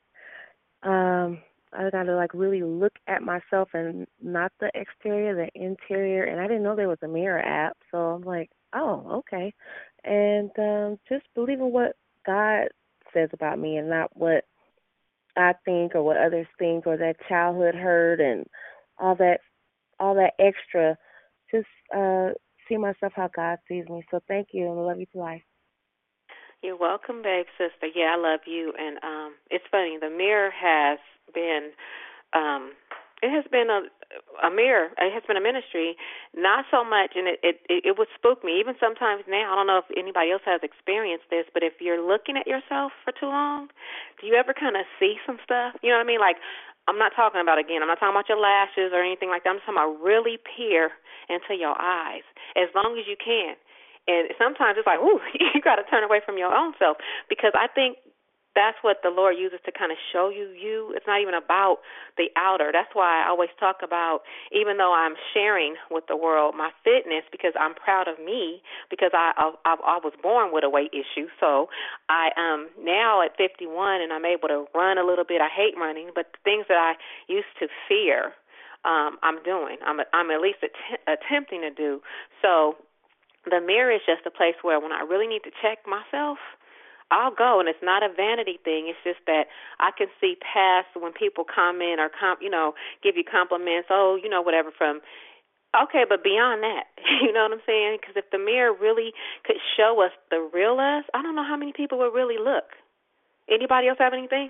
S20: I got to really look at myself and not the exterior, the interior. And I didn't know there was a mirror app, so I'm like, oh, okay. And just believing what God says about me, and not what I think or what others think, or that childhood hurt and all that extra. Just see myself how God sees me. So thank you, and I love you to life.
S9: You're welcome, babe, sister. Yeah, I love you. And it's funny, the mirror has been, it has been a mirror. It has been a ministry, not so much, and it would spook me. Even sometimes now, I don't know if anybody else has experienced this, but if you're looking at yourself for too long, do you ever kind of see some stuff? You know what I mean? Like, I'm not talking about, again, I'm not talking about your lashes or anything like that. I'm talking about really peer into your eyes as long as you can. And sometimes it's like, ooh, you got to turn away from your own self, because I think that's what the Lord uses to kind of show you you. It's not even about the outer. That's why I always talk about, even though I'm sharing with the world my fitness, because I'm proud of me, because I was born with a weight issue. So I now at 51, and I'm able to run a little bit. I hate running, but the things that I used to fear, I'm doing. I'm at least attempting to do. So the mirror is just a place where when I really need to check myself, I'll go, and it's not a vanity thing. It's just that I can see past when people comment or give you compliments. Oh, whatever from. Okay, but beyond that, you know what I'm saying? Because if the mirror really could show us the real us, I don't know how many people would really look. Anybody else have anything?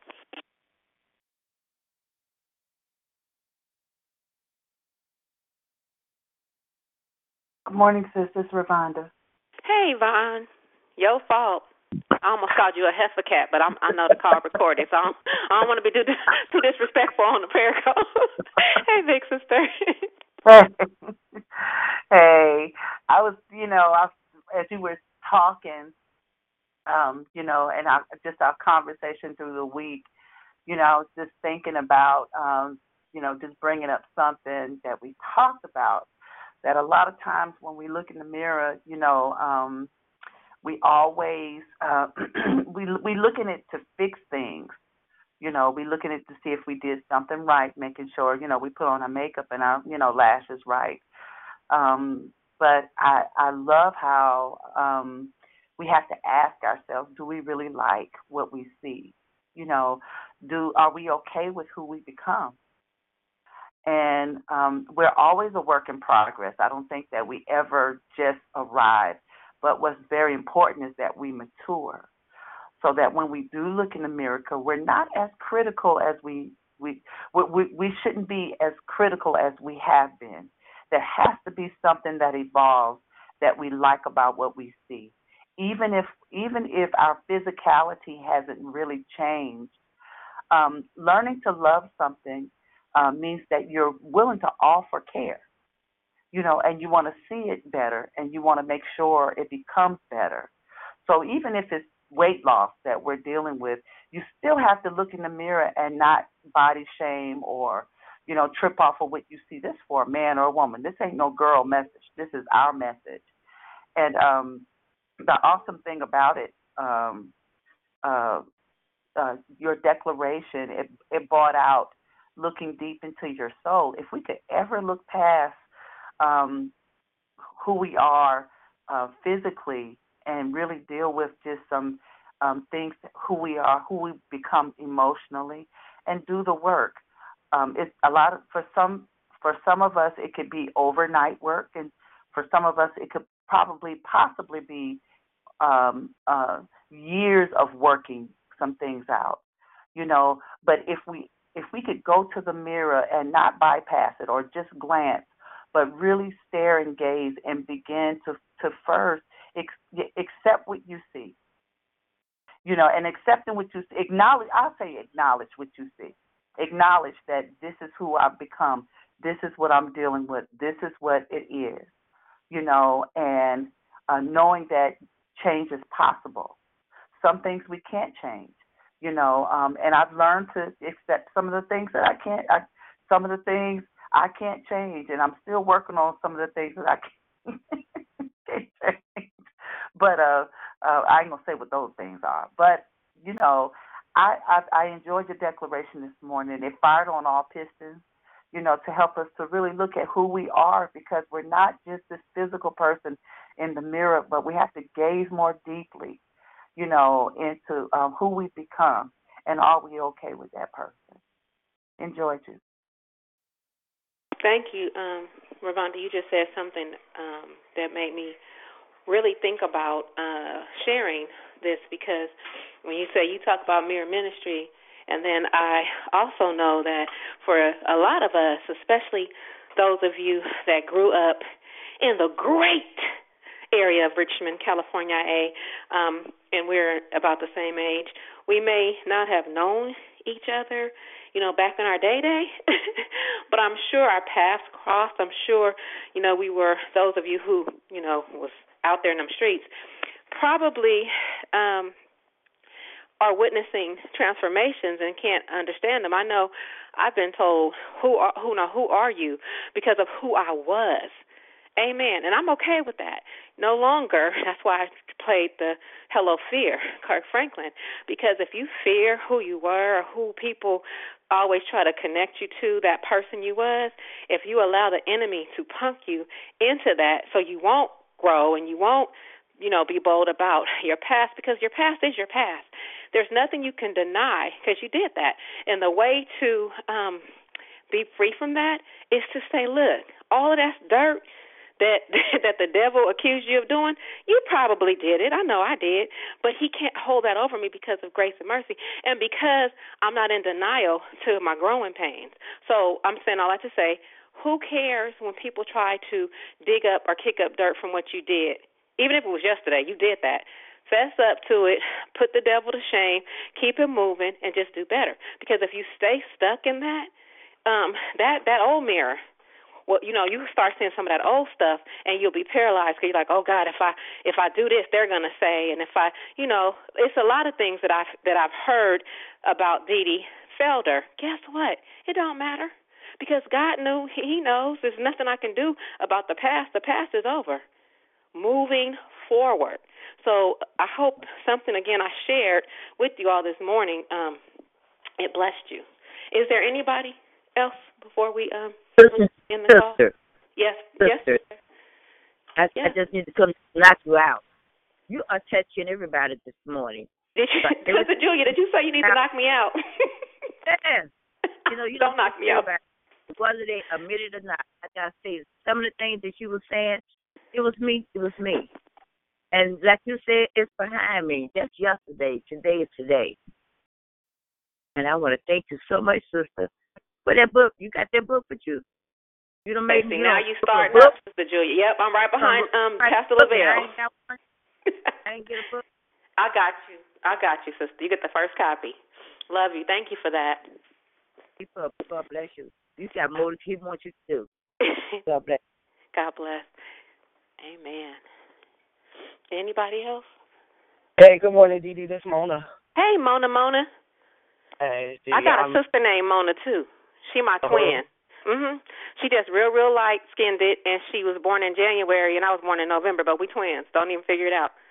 S1: Good morning, sis. This is Ravonda.
S9: Hey, Vaughn. Your fault. I almost called you a heifer cat, but I know the call recorded, so I don't want to be too disrespectful on the prayer call. Hey, big sister.
S1: Hey, I was, as you were talking, and our conversation through the week, I was just thinking about, just bringing up something that we talked about, that a lot of times when we look in the mirror, we always we look in it to fix things. We look in it to see if we did something right, making sure we put on our makeup and our lashes right. But I love how we have to ask ourselves, do we really like what we see? Are we okay with who we become? And we're always a work in progress. I don't think that we ever just arrive. But what's very important is that we mature, so that when we do look in the mirror, we're not as critical as we shouldn't be as critical as we have been. There has to be something that evolves that we like about what we see, even if our physicality hasn't really changed. Learning to love something means that you're willing to offer care. And you want to see it better, and you want to make sure it becomes better. So even if it's weight loss that we're dealing with, you still have to look in the mirror and not body shame or, trip off of what you see. This for a man or a woman. This ain't no girl message. This is our message. And the awesome thing about it, your declaration, it brought out looking deep into your soul. If we could ever look past who we are physically and really deal with just some things, who we are, who we become emotionally, and do the work. It's a lot for some of us it could be overnight work, and for some of us it could possibly be years of working some things out. But if we could go to the mirror and not bypass it or just glance, but really stare and gaze and begin to first accept what you see, and accepting what you see, acknowledge what you see. Acknowledge that this is who I've become. This is what I'm dealing with. This is what it is, and knowing that change is possible. Some things we can't change, and I've learned to accept some of the things that I can't. Some of the things I can't change, and I'm still working on some of the things that I can't change. But I ain't gonna say what those things are. But I enjoyed your declaration this morning. It fired on all pistons, to help us to really look at who we are, because we're not just this physical person in the mirror, but we have to gaze more deeply, into who we become, and are we okay with that person? Enjoyed you.
S9: Thank you, Ravonda. You just said something that made me really think about sharing this, because when you say, you talk about mirror ministry, and then I also know that for a lot of us, especially those of you that grew up in the great area of Richmond, California, and we're about the same age. We may not have known each other, back in our day, but I'm sure our paths crossed. I'm sure, we were, those of you who, was out there in them streets, probably are witnessing transformations and can't understand them. I know I've been told, who are you, because of who I was. Amen. And I'm okay with that. No longer, that's why I played the Hello Fear, Kirk Franklin, because if you fear who you were or who people always try to connect you to, that person you was, if you allow the enemy to punk you into that so you won't grow and you won't, be bold about your past, because your past is your past. There's nothing you can deny because you did that. And the way to be free from that is to say, look, all of that dirt that the devil accused you of doing, you probably did it. I know I did. But he can't hold that over me because of grace and mercy and because I'm not in denial to my growing pains. So I'm saying all that to say, who cares when people try to dig up or kick up dirt from what you did? Even if it was yesterday, you did that. Fess up to it, put the devil to shame, keep it moving, and just do better. Because if you stay stuck in that old mirror, well, you start seeing some of that old stuff, and you'll be paralyzed because you're like, oh God, if I do this, they're gonna say, and if I, it's a lot of things that I've heard about Dee Dee Felder. Guess what? It don't matter because God knew. He knows. There's nothing I can do about the past. The past is over. Moving forward. So I hope something again I shared with you all this morning. It blessed you. Is there anybody else before we in the call? Yes.
S17: Sister.
S9: Yes.
S17: I just need to come knock you out. You are touching everybody this morning.
S9: Did you, Sister Julia? Did you say you need to knock me out?
S17: Yes. You
S9: don't knock me out.
S17: Whether they admit it or not, I gotta say, some of the things that you were saying, it was me. And like you said, it's behind me. That's yesterday. Today is today. And I want to thank you so much, sister, for that book. You got that book with you. You done made me.
S9: Now you starting up, Sister Julia. Yep, I'm right behind Pastor Lavelle.
S17: I ain't get a book.
S9: I got you, sister. You get the first copy. Love you. Thank you for that.
S17: God bless you. You got more that He wants you to do. God bless.
S9: God bless. Amen. Anybody else?
S4: Hey, good morning, Dee Dee. This is Mona.
S9: Hey, Mona.
S4: Hey, Dee Dee,
S9: I got a sister named Mona, too. She my twin. She just real light-skinned it, and she was born in January, and I was born in November, but we twins. Don't even figure it out.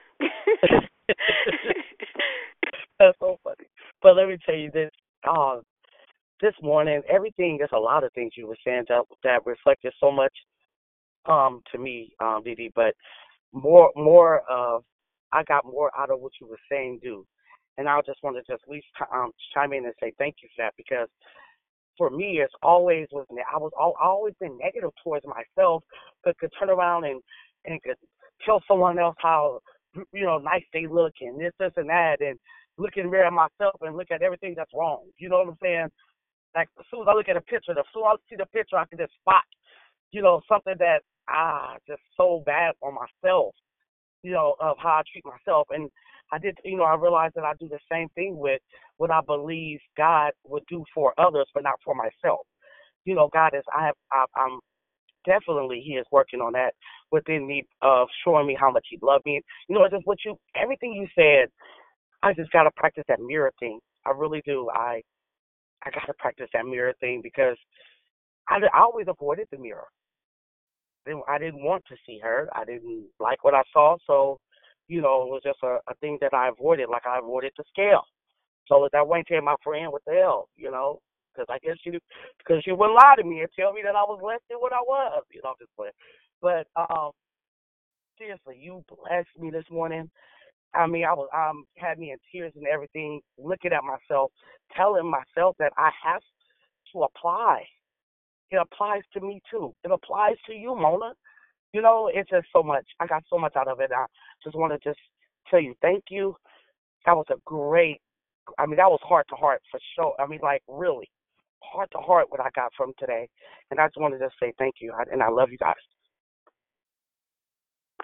S4: That's so funny. But let me tell you this. This morning, there's a lot of things you were saying that reflected so much to me, Dee Dee, but more of, I got more out of what you were saying, dude. And I just want to just at least chime in and say thank you for that, because for me, it's always I always been negative towards myself, but could turn around and could tell someone else how nice they look and this and that, and look in the mirror at myself and look at everything that's wrong. You know what I'm saying? Like as soon as I look at a picture, as soon as I see the picture, I can just spot, something that just so bad on myself, of how I treat myself. And I did, I realized that I do the same thing with what I believe God would do for others, but not for myself. God is, I'm definitely, He is working on that within me, of showing me how much He loved me. Just everything you said, I just got to practice that mirror thing. I really do. I got to practice that mirror thing because I always avoided the mirror. I didn't want to see her. I didn't like what I saw. So, it was just a thing that I avoided, like I avoided the scale. So that went to my friend, what the hell, because I guess because she wouldn't lie to me and tell me that I was less than what I was, just playing. But seriously, you blessed me this morning. I mean, I was had me in tears and everything, looking at myself, telling myself that I have to apply. It applies to me too. It applies to you, Mona. It's just so much. I got so much out of it. I just want to tell you thank you. That was that was heart to heart for sure. I mean, like really, heart to heart what I got from today. And I just wanted to say thank you. And I love you guys.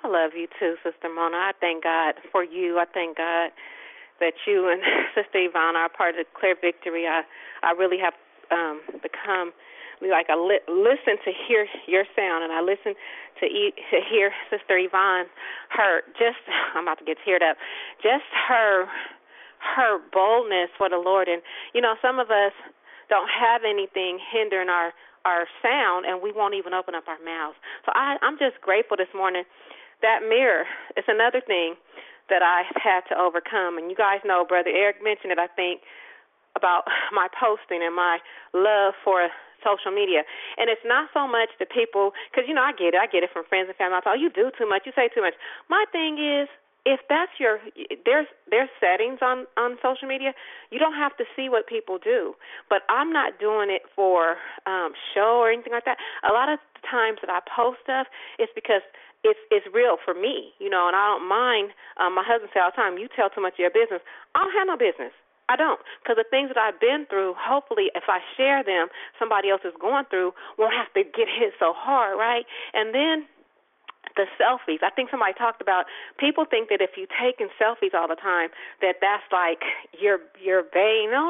S9: I love you too, Sister Mona. I thank God for you. I thank God that you and Sister Yvonne are part of Declare Victory. I really have become like I listen to hear your sound, and I listen to hear Sister Yvonne. I'm about to get teared up. Just her boldness for the Lord, and some of us don't have anything hindering our sound, and we won't even open up our mouths. So I'm just grateful this morning. That mirror is another thing that I've had to overcome. And you guys know, Brother Eric mentioned it, I think, about my posting and my love for social media. And it's not so much the people, because, I get it from friends and family. I thought, you do too much, you say too much. My thing is, if that's there's settings on social media, you don't have to see what people do. But I'm not doing it for show or anything like that. A lot of the times that I post stuff, it's because it's real for me, and I don't mind. My husband says all the time, you tell too much of your business. I don't have no business. I don't, because the things that I've been through, hopefully if I share them, somebody else is going through won't have to get hit so hard, right? And then the selfies. I think somebody talked about, people think that if you're taking selfies all the time, that's like you're vain. No.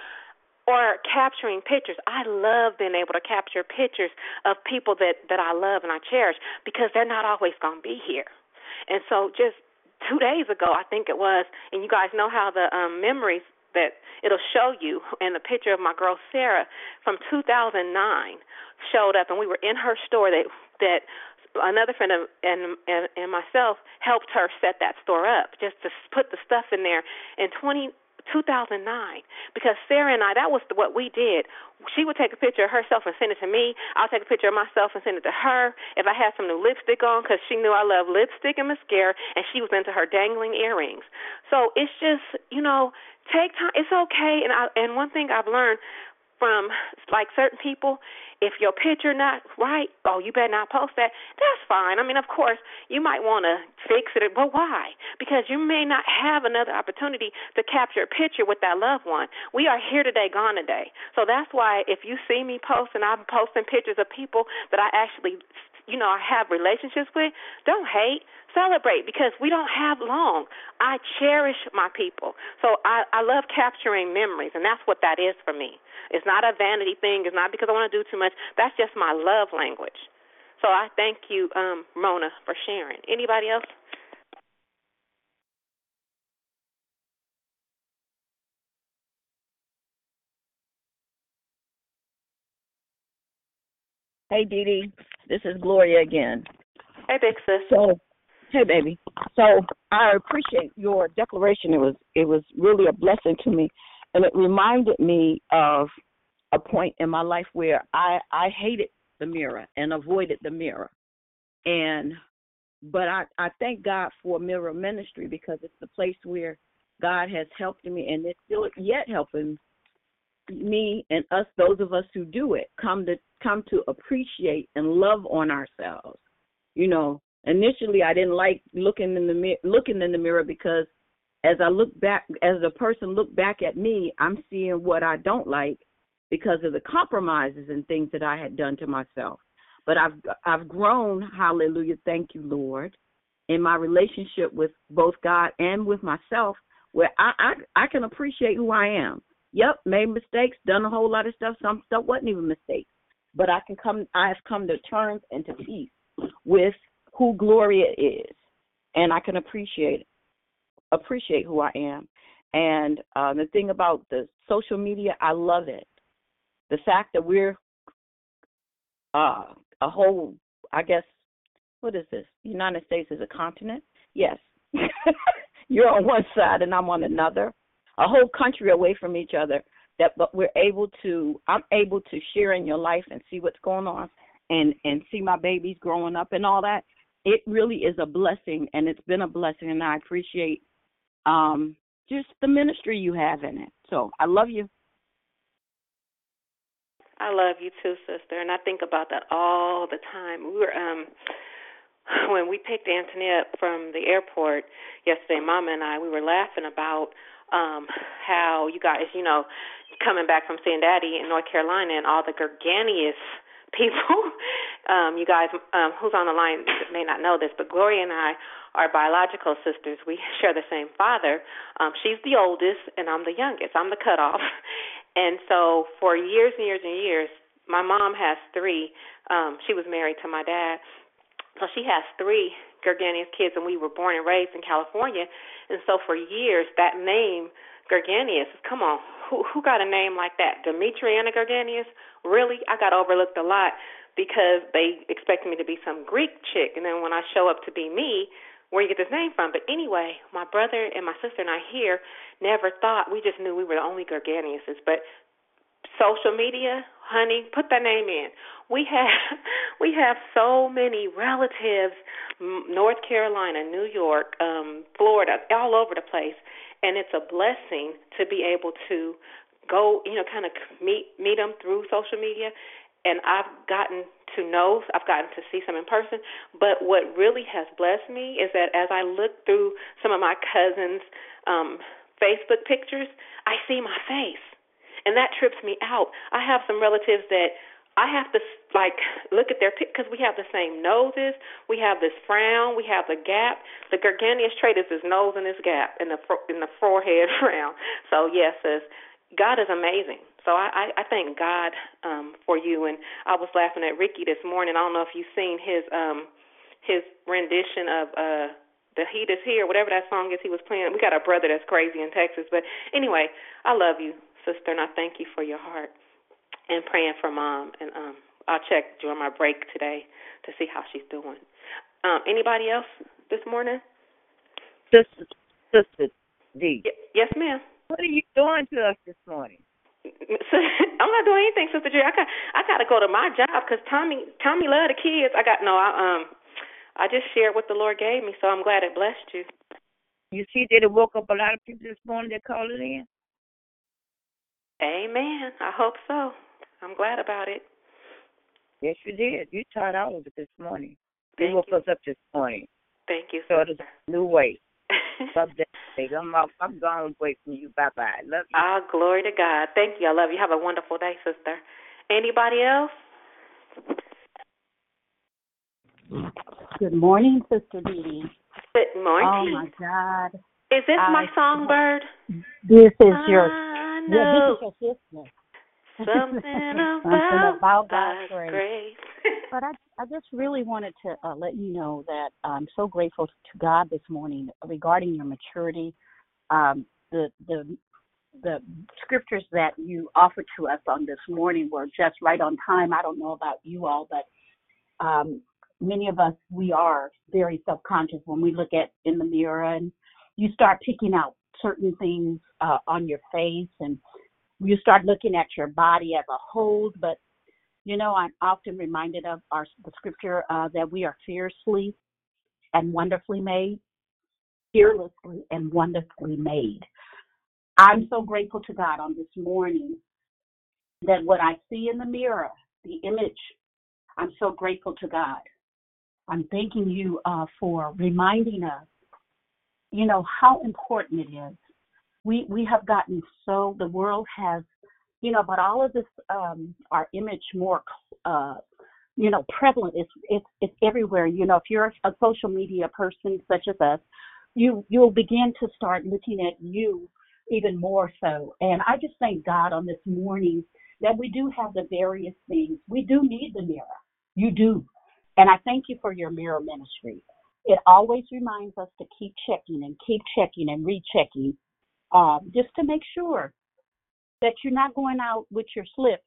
S9: Or capturing pictures. I love being able to capture pictures of people that I love and I cherish, because they're not always going to be here. And so just 2 days ago, I think it was, and you guys know how the memories that it'll show you, and the picture of my girl Sarah from 2009 showed up, and we were in her store that another friend of, and myself helped her set that store up, just to put the stuff in there in 2009, because Sarah and I, that was what we did. She would take a picture of herself and send it to me. I'll take a picture of myself and send it to her. If I had some new lipstick on, because she knew I love lipstick and mascara, and she was into her dangling earrings. So it's just, take time. It's okay. And one thing I've learned from like certain people, if your picture not right, you better not post that. That's fine. I mean, of course, you might want to fix it, but why? Because you may not have another opportunity to capture a picture with that loved one. We are here today, gone today. So that's why if you see me post, and I'm posting pictures of people that I actually, I have relationships with, don't hate. Celebrate, because we don't have long. I cherish my people. So I love capturing memories, and that's what that is for me. It's not a vanity thing. It's not because I want to do too much. That's just my love language. So I thank you, Mona, for sharing. Anybody else?
S17: Hey, Dee Dee. This is Gloria again.
S9: Hey, big sis.
S17: Hey, baby. So I appreciate your declaration. It was really a blessing to me, and it reminded me of a point in my life where I hated the mirror and avoided the mirror, but I thank God for Mirror Ministry, because it's the place where God has helped me, and it's still yet helping me and us, those of us who do it, come to appreciate and love on ourselves. Initially, I didn't like looking in the mirror, because as I look back, as a person look back at me, I'm seeing what I don't like because of the compromises and things that I had done to myself. But I've grown, hallelujah, thank you, Lord, in my relationship with both God and with myself, where I can appreciate who I am. Yep, made mistakes, done a whole lot of stuff. Some stuff wasn't even mistakes, but I have come to terms and to peace with who Gloria is, and I can appreciate who I am. And the thing about the social media, I love it. The fact that we're a whole, I guess, what is this? United States is a continent? Yes. You're on one side and I'm on another. A whole country away from each other. But I'm able to share in your life and see what's going on and see my babies growing up and all that. It really is a blessing, and it's been a blessing, and I appreciate just the ministry you have in it. So I love you.
S9: I love you too, sister, and I think about that all the time. We were when we picked Anthony up from the airport yesterday, Mama and I, we were laughing about how you guys, coming back from seeing Daddy in North Carolina, and all the gargantuous people You guys, who's on the line may not know this, but Gloria and I are biological sisters. We share the same father. She's the oldest, and I'm the youngest. I'm the cutoff. And so for years and years and years, my mom has three. She was married to my dad. So she has three Gerganius kids, and we were born and raised in California. And so for years, that name, Gerganius, come on, who got a name like that? Demetriana Gerganius? Really? I got overlooked a lot because they expected me to be some Greek chick. And then when I show up to be me, where you get this name from? But anyway, my brother and my sister and I here never thought, we just knew we were the only Gerganiuses. But social media, honey, put that name in. We have so many relatives, North Carolina, New York, Florida, all over the place, and it's a blessing to be able to go, kind of meet them through social media. And I've gotten to see some in person. But what really has blessed me is that as I look through some of my cousins' Facebook pictures, I see my face. And that trips me out. I have some relatives that I have to, look at their pictures because we have the same noses. We have this frown. We have the gap. The Gerganius trait is his nose and his gap in the forehead frown. So, yes, sis, God is amazing. So I thank God for you. And I was laughing at Ricky this morning. I don't know if you've seen his rendition of The Heat Is Here, whatever that song is he was playing. We got a brother that's crazy in Texas. But anyway, I love you, sister, and I thank you for your heart and praying for Mom. And I'll check during my break today to see how she's doing. Anybody else this morning?
S17: Sister D.
S9: Yes, ma'am.
S17: What are you doing to us this morning?
S9: I'm not doing anything, Sister Jerry. I got to go to my job because Tommy love the kids. I just shared what the Lord gave me, so I'm glad it blessed you.
S17: You see that it woke up a lot of people this morning that called it in?
S9: Amen. I hope so. I'm glad about it.
S17: Yes, you did. You taught all of it this morning.
S9: You
S17: woke us up this morning.
S9: Thank you.
S17: So it's a new way. I'm gone away from you. Bye-bye. Love you.
S9: Oh, glory to God. Thank you. I love you. Have a wonderful day, sister. Anybody else?
S8: Good morning, Sister Dee.
S9: Good morning.
S8: Oh, my God.
S9: Is this my songbird?
S8: This is your sister.
S9: Something
S8: about God's
S9: grace.
S8: But I just really wanted to let you know that I'm so grateful to God this morning regarding your maturity. The scriptures that you offered to us on this morning were just right on time. I don't know about you all, but many of us, we are very self-conscious when we look in the mirror and you start picking out certain things on your face and you start looking at your body as a whole. But, I'm often reminded of the scripture that we are fearlessly and wonderfully made. Fearlessly and wonderfully made. I'm so grateful to God on this morning that what I see in the mirror, the image, I'm so grateful to God. I'm thanking you for reminding us, how important it is. We have gotten the world has, but all of this, our image more, prevalent. It's everywhere. If you're a social media person such as us, you'll begin to start looking at you even more so. And I just thank God on this morning that we do have the various things. We do need the mirror. You do. And I thank you for your mirror ministry. It always reminds us to keep checking and rechecking, just to make sure that you're not going out with your slip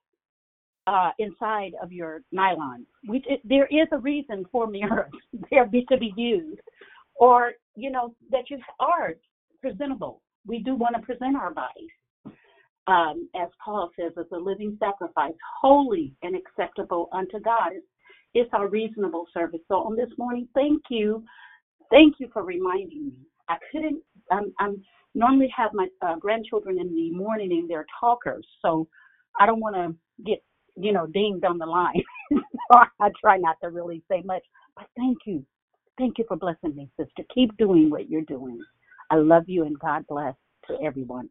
S8: inside of your nylon. There is a reason for mirrors. They're to be used. Or, that you are presentable. We do want to present our bodies, as Paul says, as a living sacrifice, holy and acceptable unto God. It's our reasonable service. So on this morning, thank you. Thank you for reminding me. I couldn't, I'm normally have my grandchildren in the morning and they're talkers. So I don't want to get, dinged on the line. I try not to really say much, but thank you. Thank you for blessing me, sister. Keep doing what you're doing. I love you and God bless to everyone.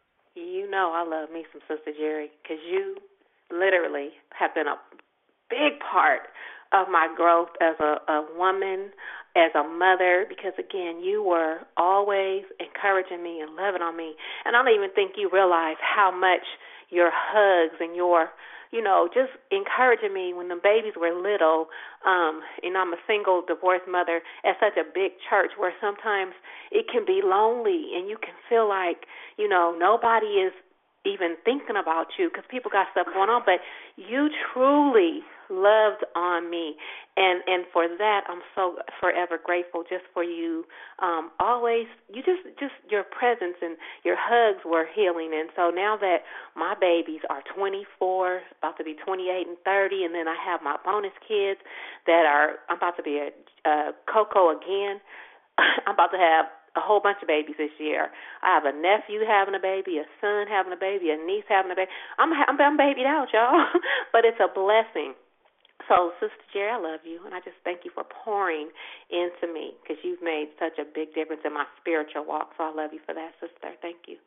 S9: I love me some Sister Jerry because you literally have been a big part of my growth as a woman, as a mother, because, again, you were always encouraging me and loving on me. And I don't even think you realize how much your hugs and your, just encouraging me when the babies were little. And I'm a single divorced mother at such a big church where sometimes it can be lonely and you can feel like, nobody is even thinking about you because people got stuff going on. But you truly loved on me, and for that I'm so forever grateful. Just for you, always you just your presence and your hugs were healing. And so now that my babies are 24, about to be 28 and 30, and then I have my bonus kids that I'm about to be a Coco again. I'm about to have a whole bunch of babies this year. I have a nephew having a baby, a son having a baby, a niece having a baby. I'm babied out, y'all, but it's a blessing. So, Sister Jerry, I love you, and I just thank you for pouring into me because you've made such a big difference in my spiritual walk. So I love you for that, sister. Thank you.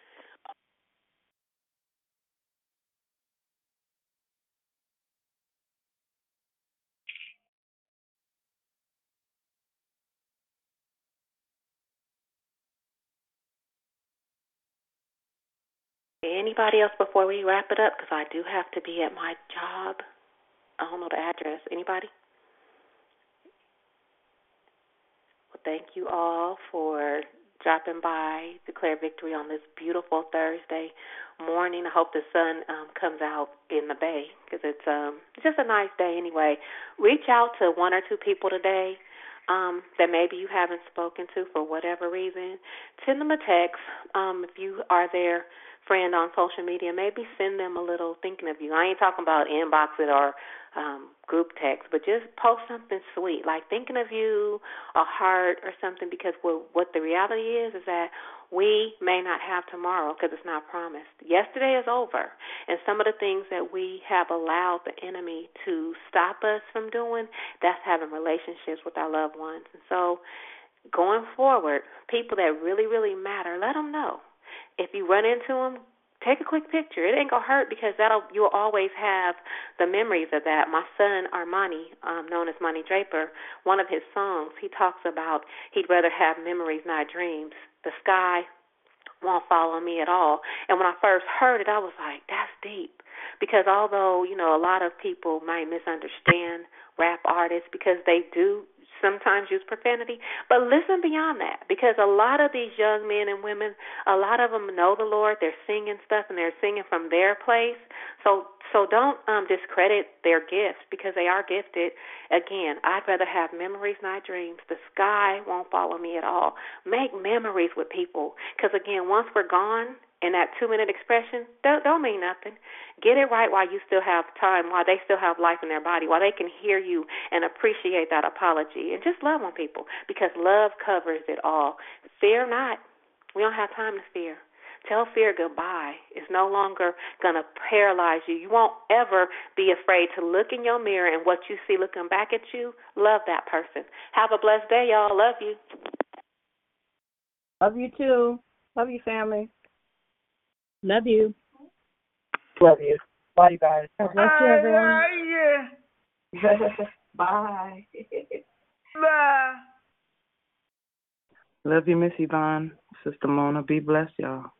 S9: Anybody else before we wrap it up? Because I do have to be at my job. I don't know the address. Anybody? Well, thank you all for dropping by, declare victory on this beautiful Thursday morning. I hope the sun comes out in the bay because it's just a nice day anyway. Reach out to one or two people today that maybe you haven't spoken to for whatever reason. Send them a text if you are their friend on social media. Maybe send them a little thinking of you. I ain't talking about inbox it or group text, but just post something sweet, like thinking of you, a heart or something, because what the reality is that we may not have tomorrow because it's not promised. Yesterday is over, and some of the things that we have allowed the enemy to stop us from doing, that's having relationships with our loved ones. And so going forward, people that really, really matter, let them know. If you run into them, take a quick picture. It ain't going to hurt because you'll always have the memories of that. My son, Armani, known as Monty Draper, one of his songs, he talks about he'd rather have memories, not dreams. The sky won't follow me at all. And when I first heard it, I was like, that's deep. Because although, a lot of people might misunderstand rap artists because they do sometimes use profanity, but listen beyond that, because a lot of these young men and women, a lot of them know the Lord. They're singing stuff and they're singing from their place. So don't discredit their gifts because they are gifted. Again, I'd rather have memories, not dreams. The sky won't follow me at all. Make memories with people because, again, once we're gone, and that 2-minute expression don't mean nothing. Get it right while you still have time, while they still have life in their body, while they can hear you and appreciate that apology. And just love on people because love covers it all. Fear not. We don't have time to fear. Tell fear goodbye. It's no longer going to paralyze you. You won't ever be afraid to look in your mirror and what you see looking back at you, love that person. Have a blessed day, y'all. Love you.
S7: Love you too. Love you, family.
S8: Love you.
S4: Love you. Bye, you guys.
S12: God bless you, everyone.
S10: Yeah.
S5: Bye.
S10: Bye.
S7: Love you, Miss Yvonne. Sister Mona. Be blessed, y'all.